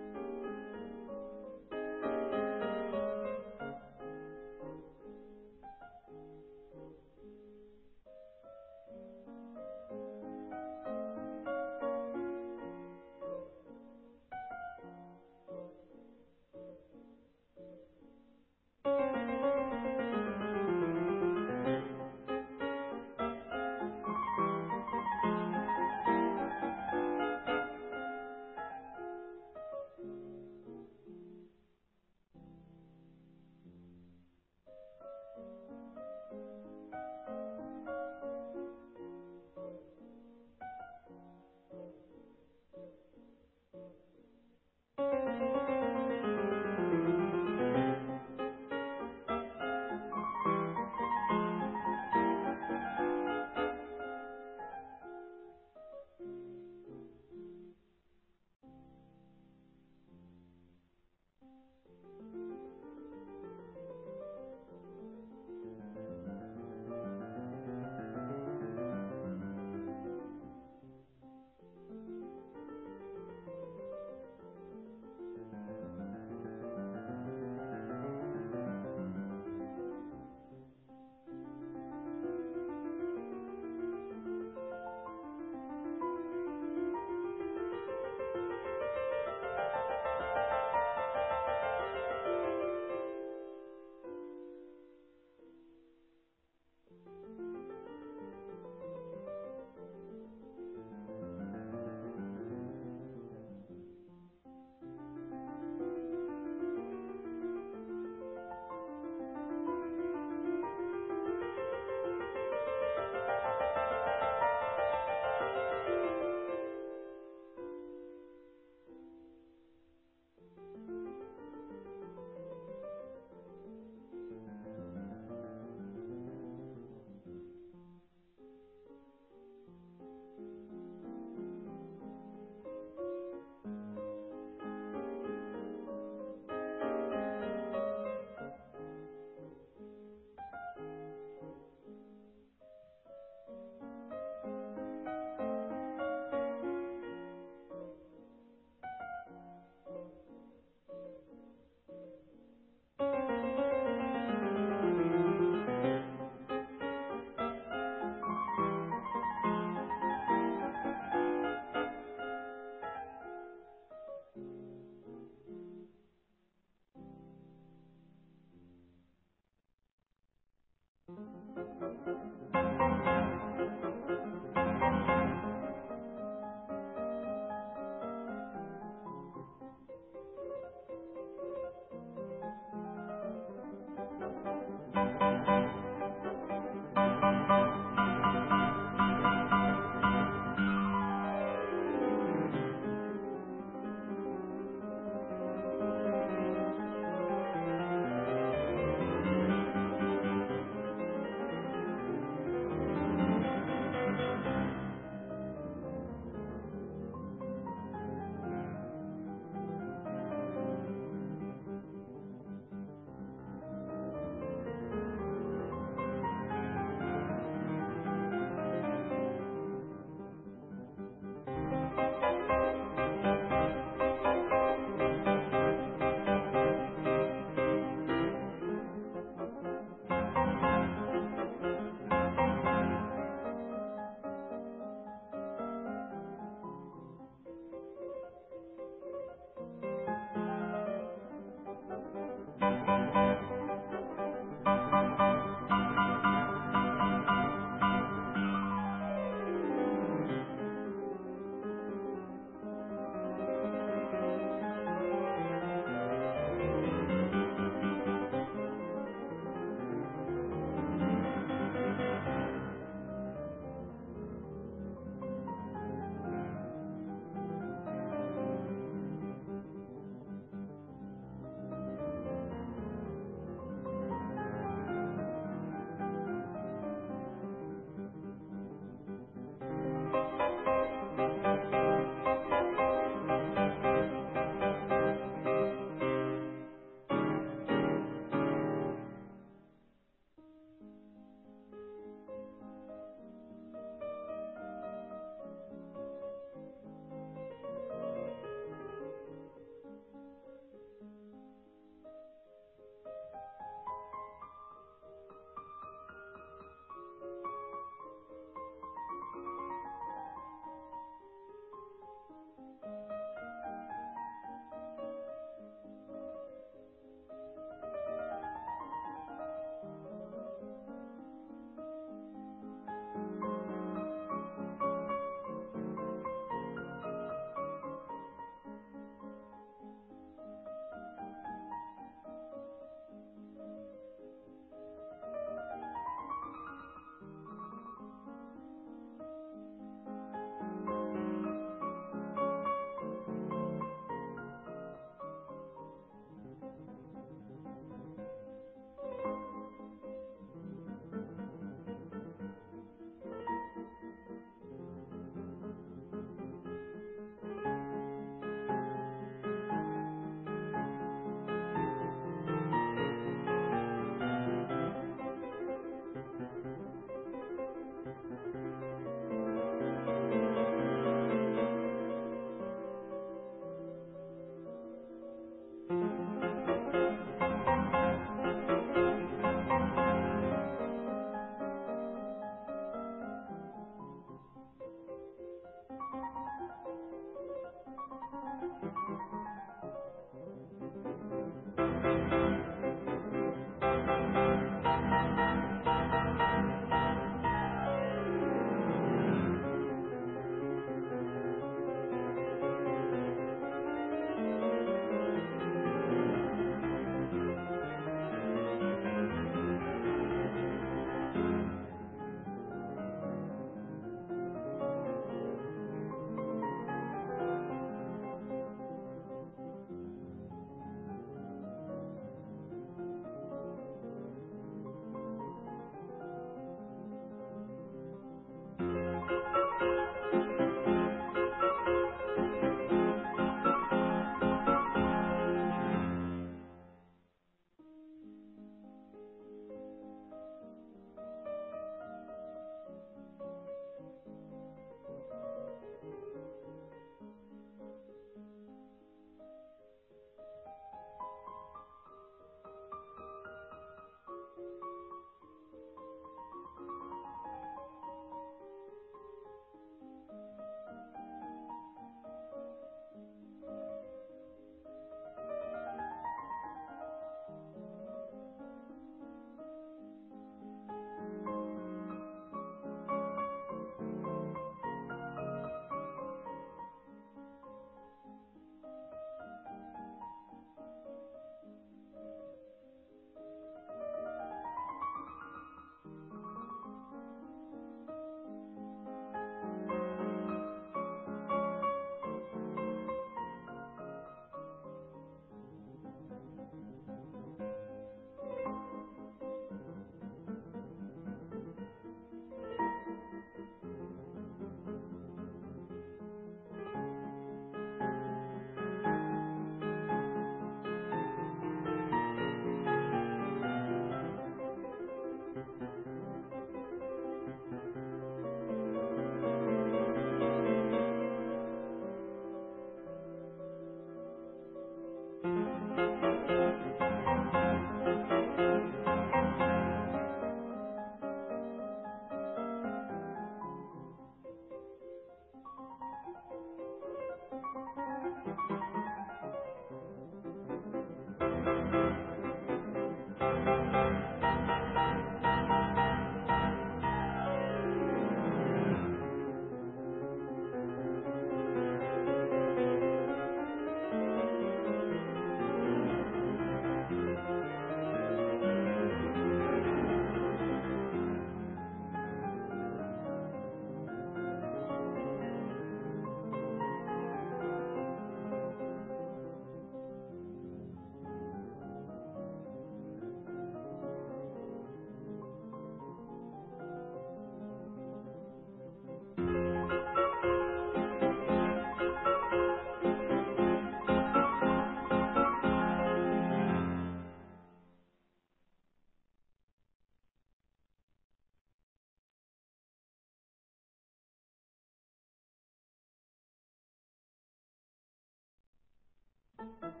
A: Bye.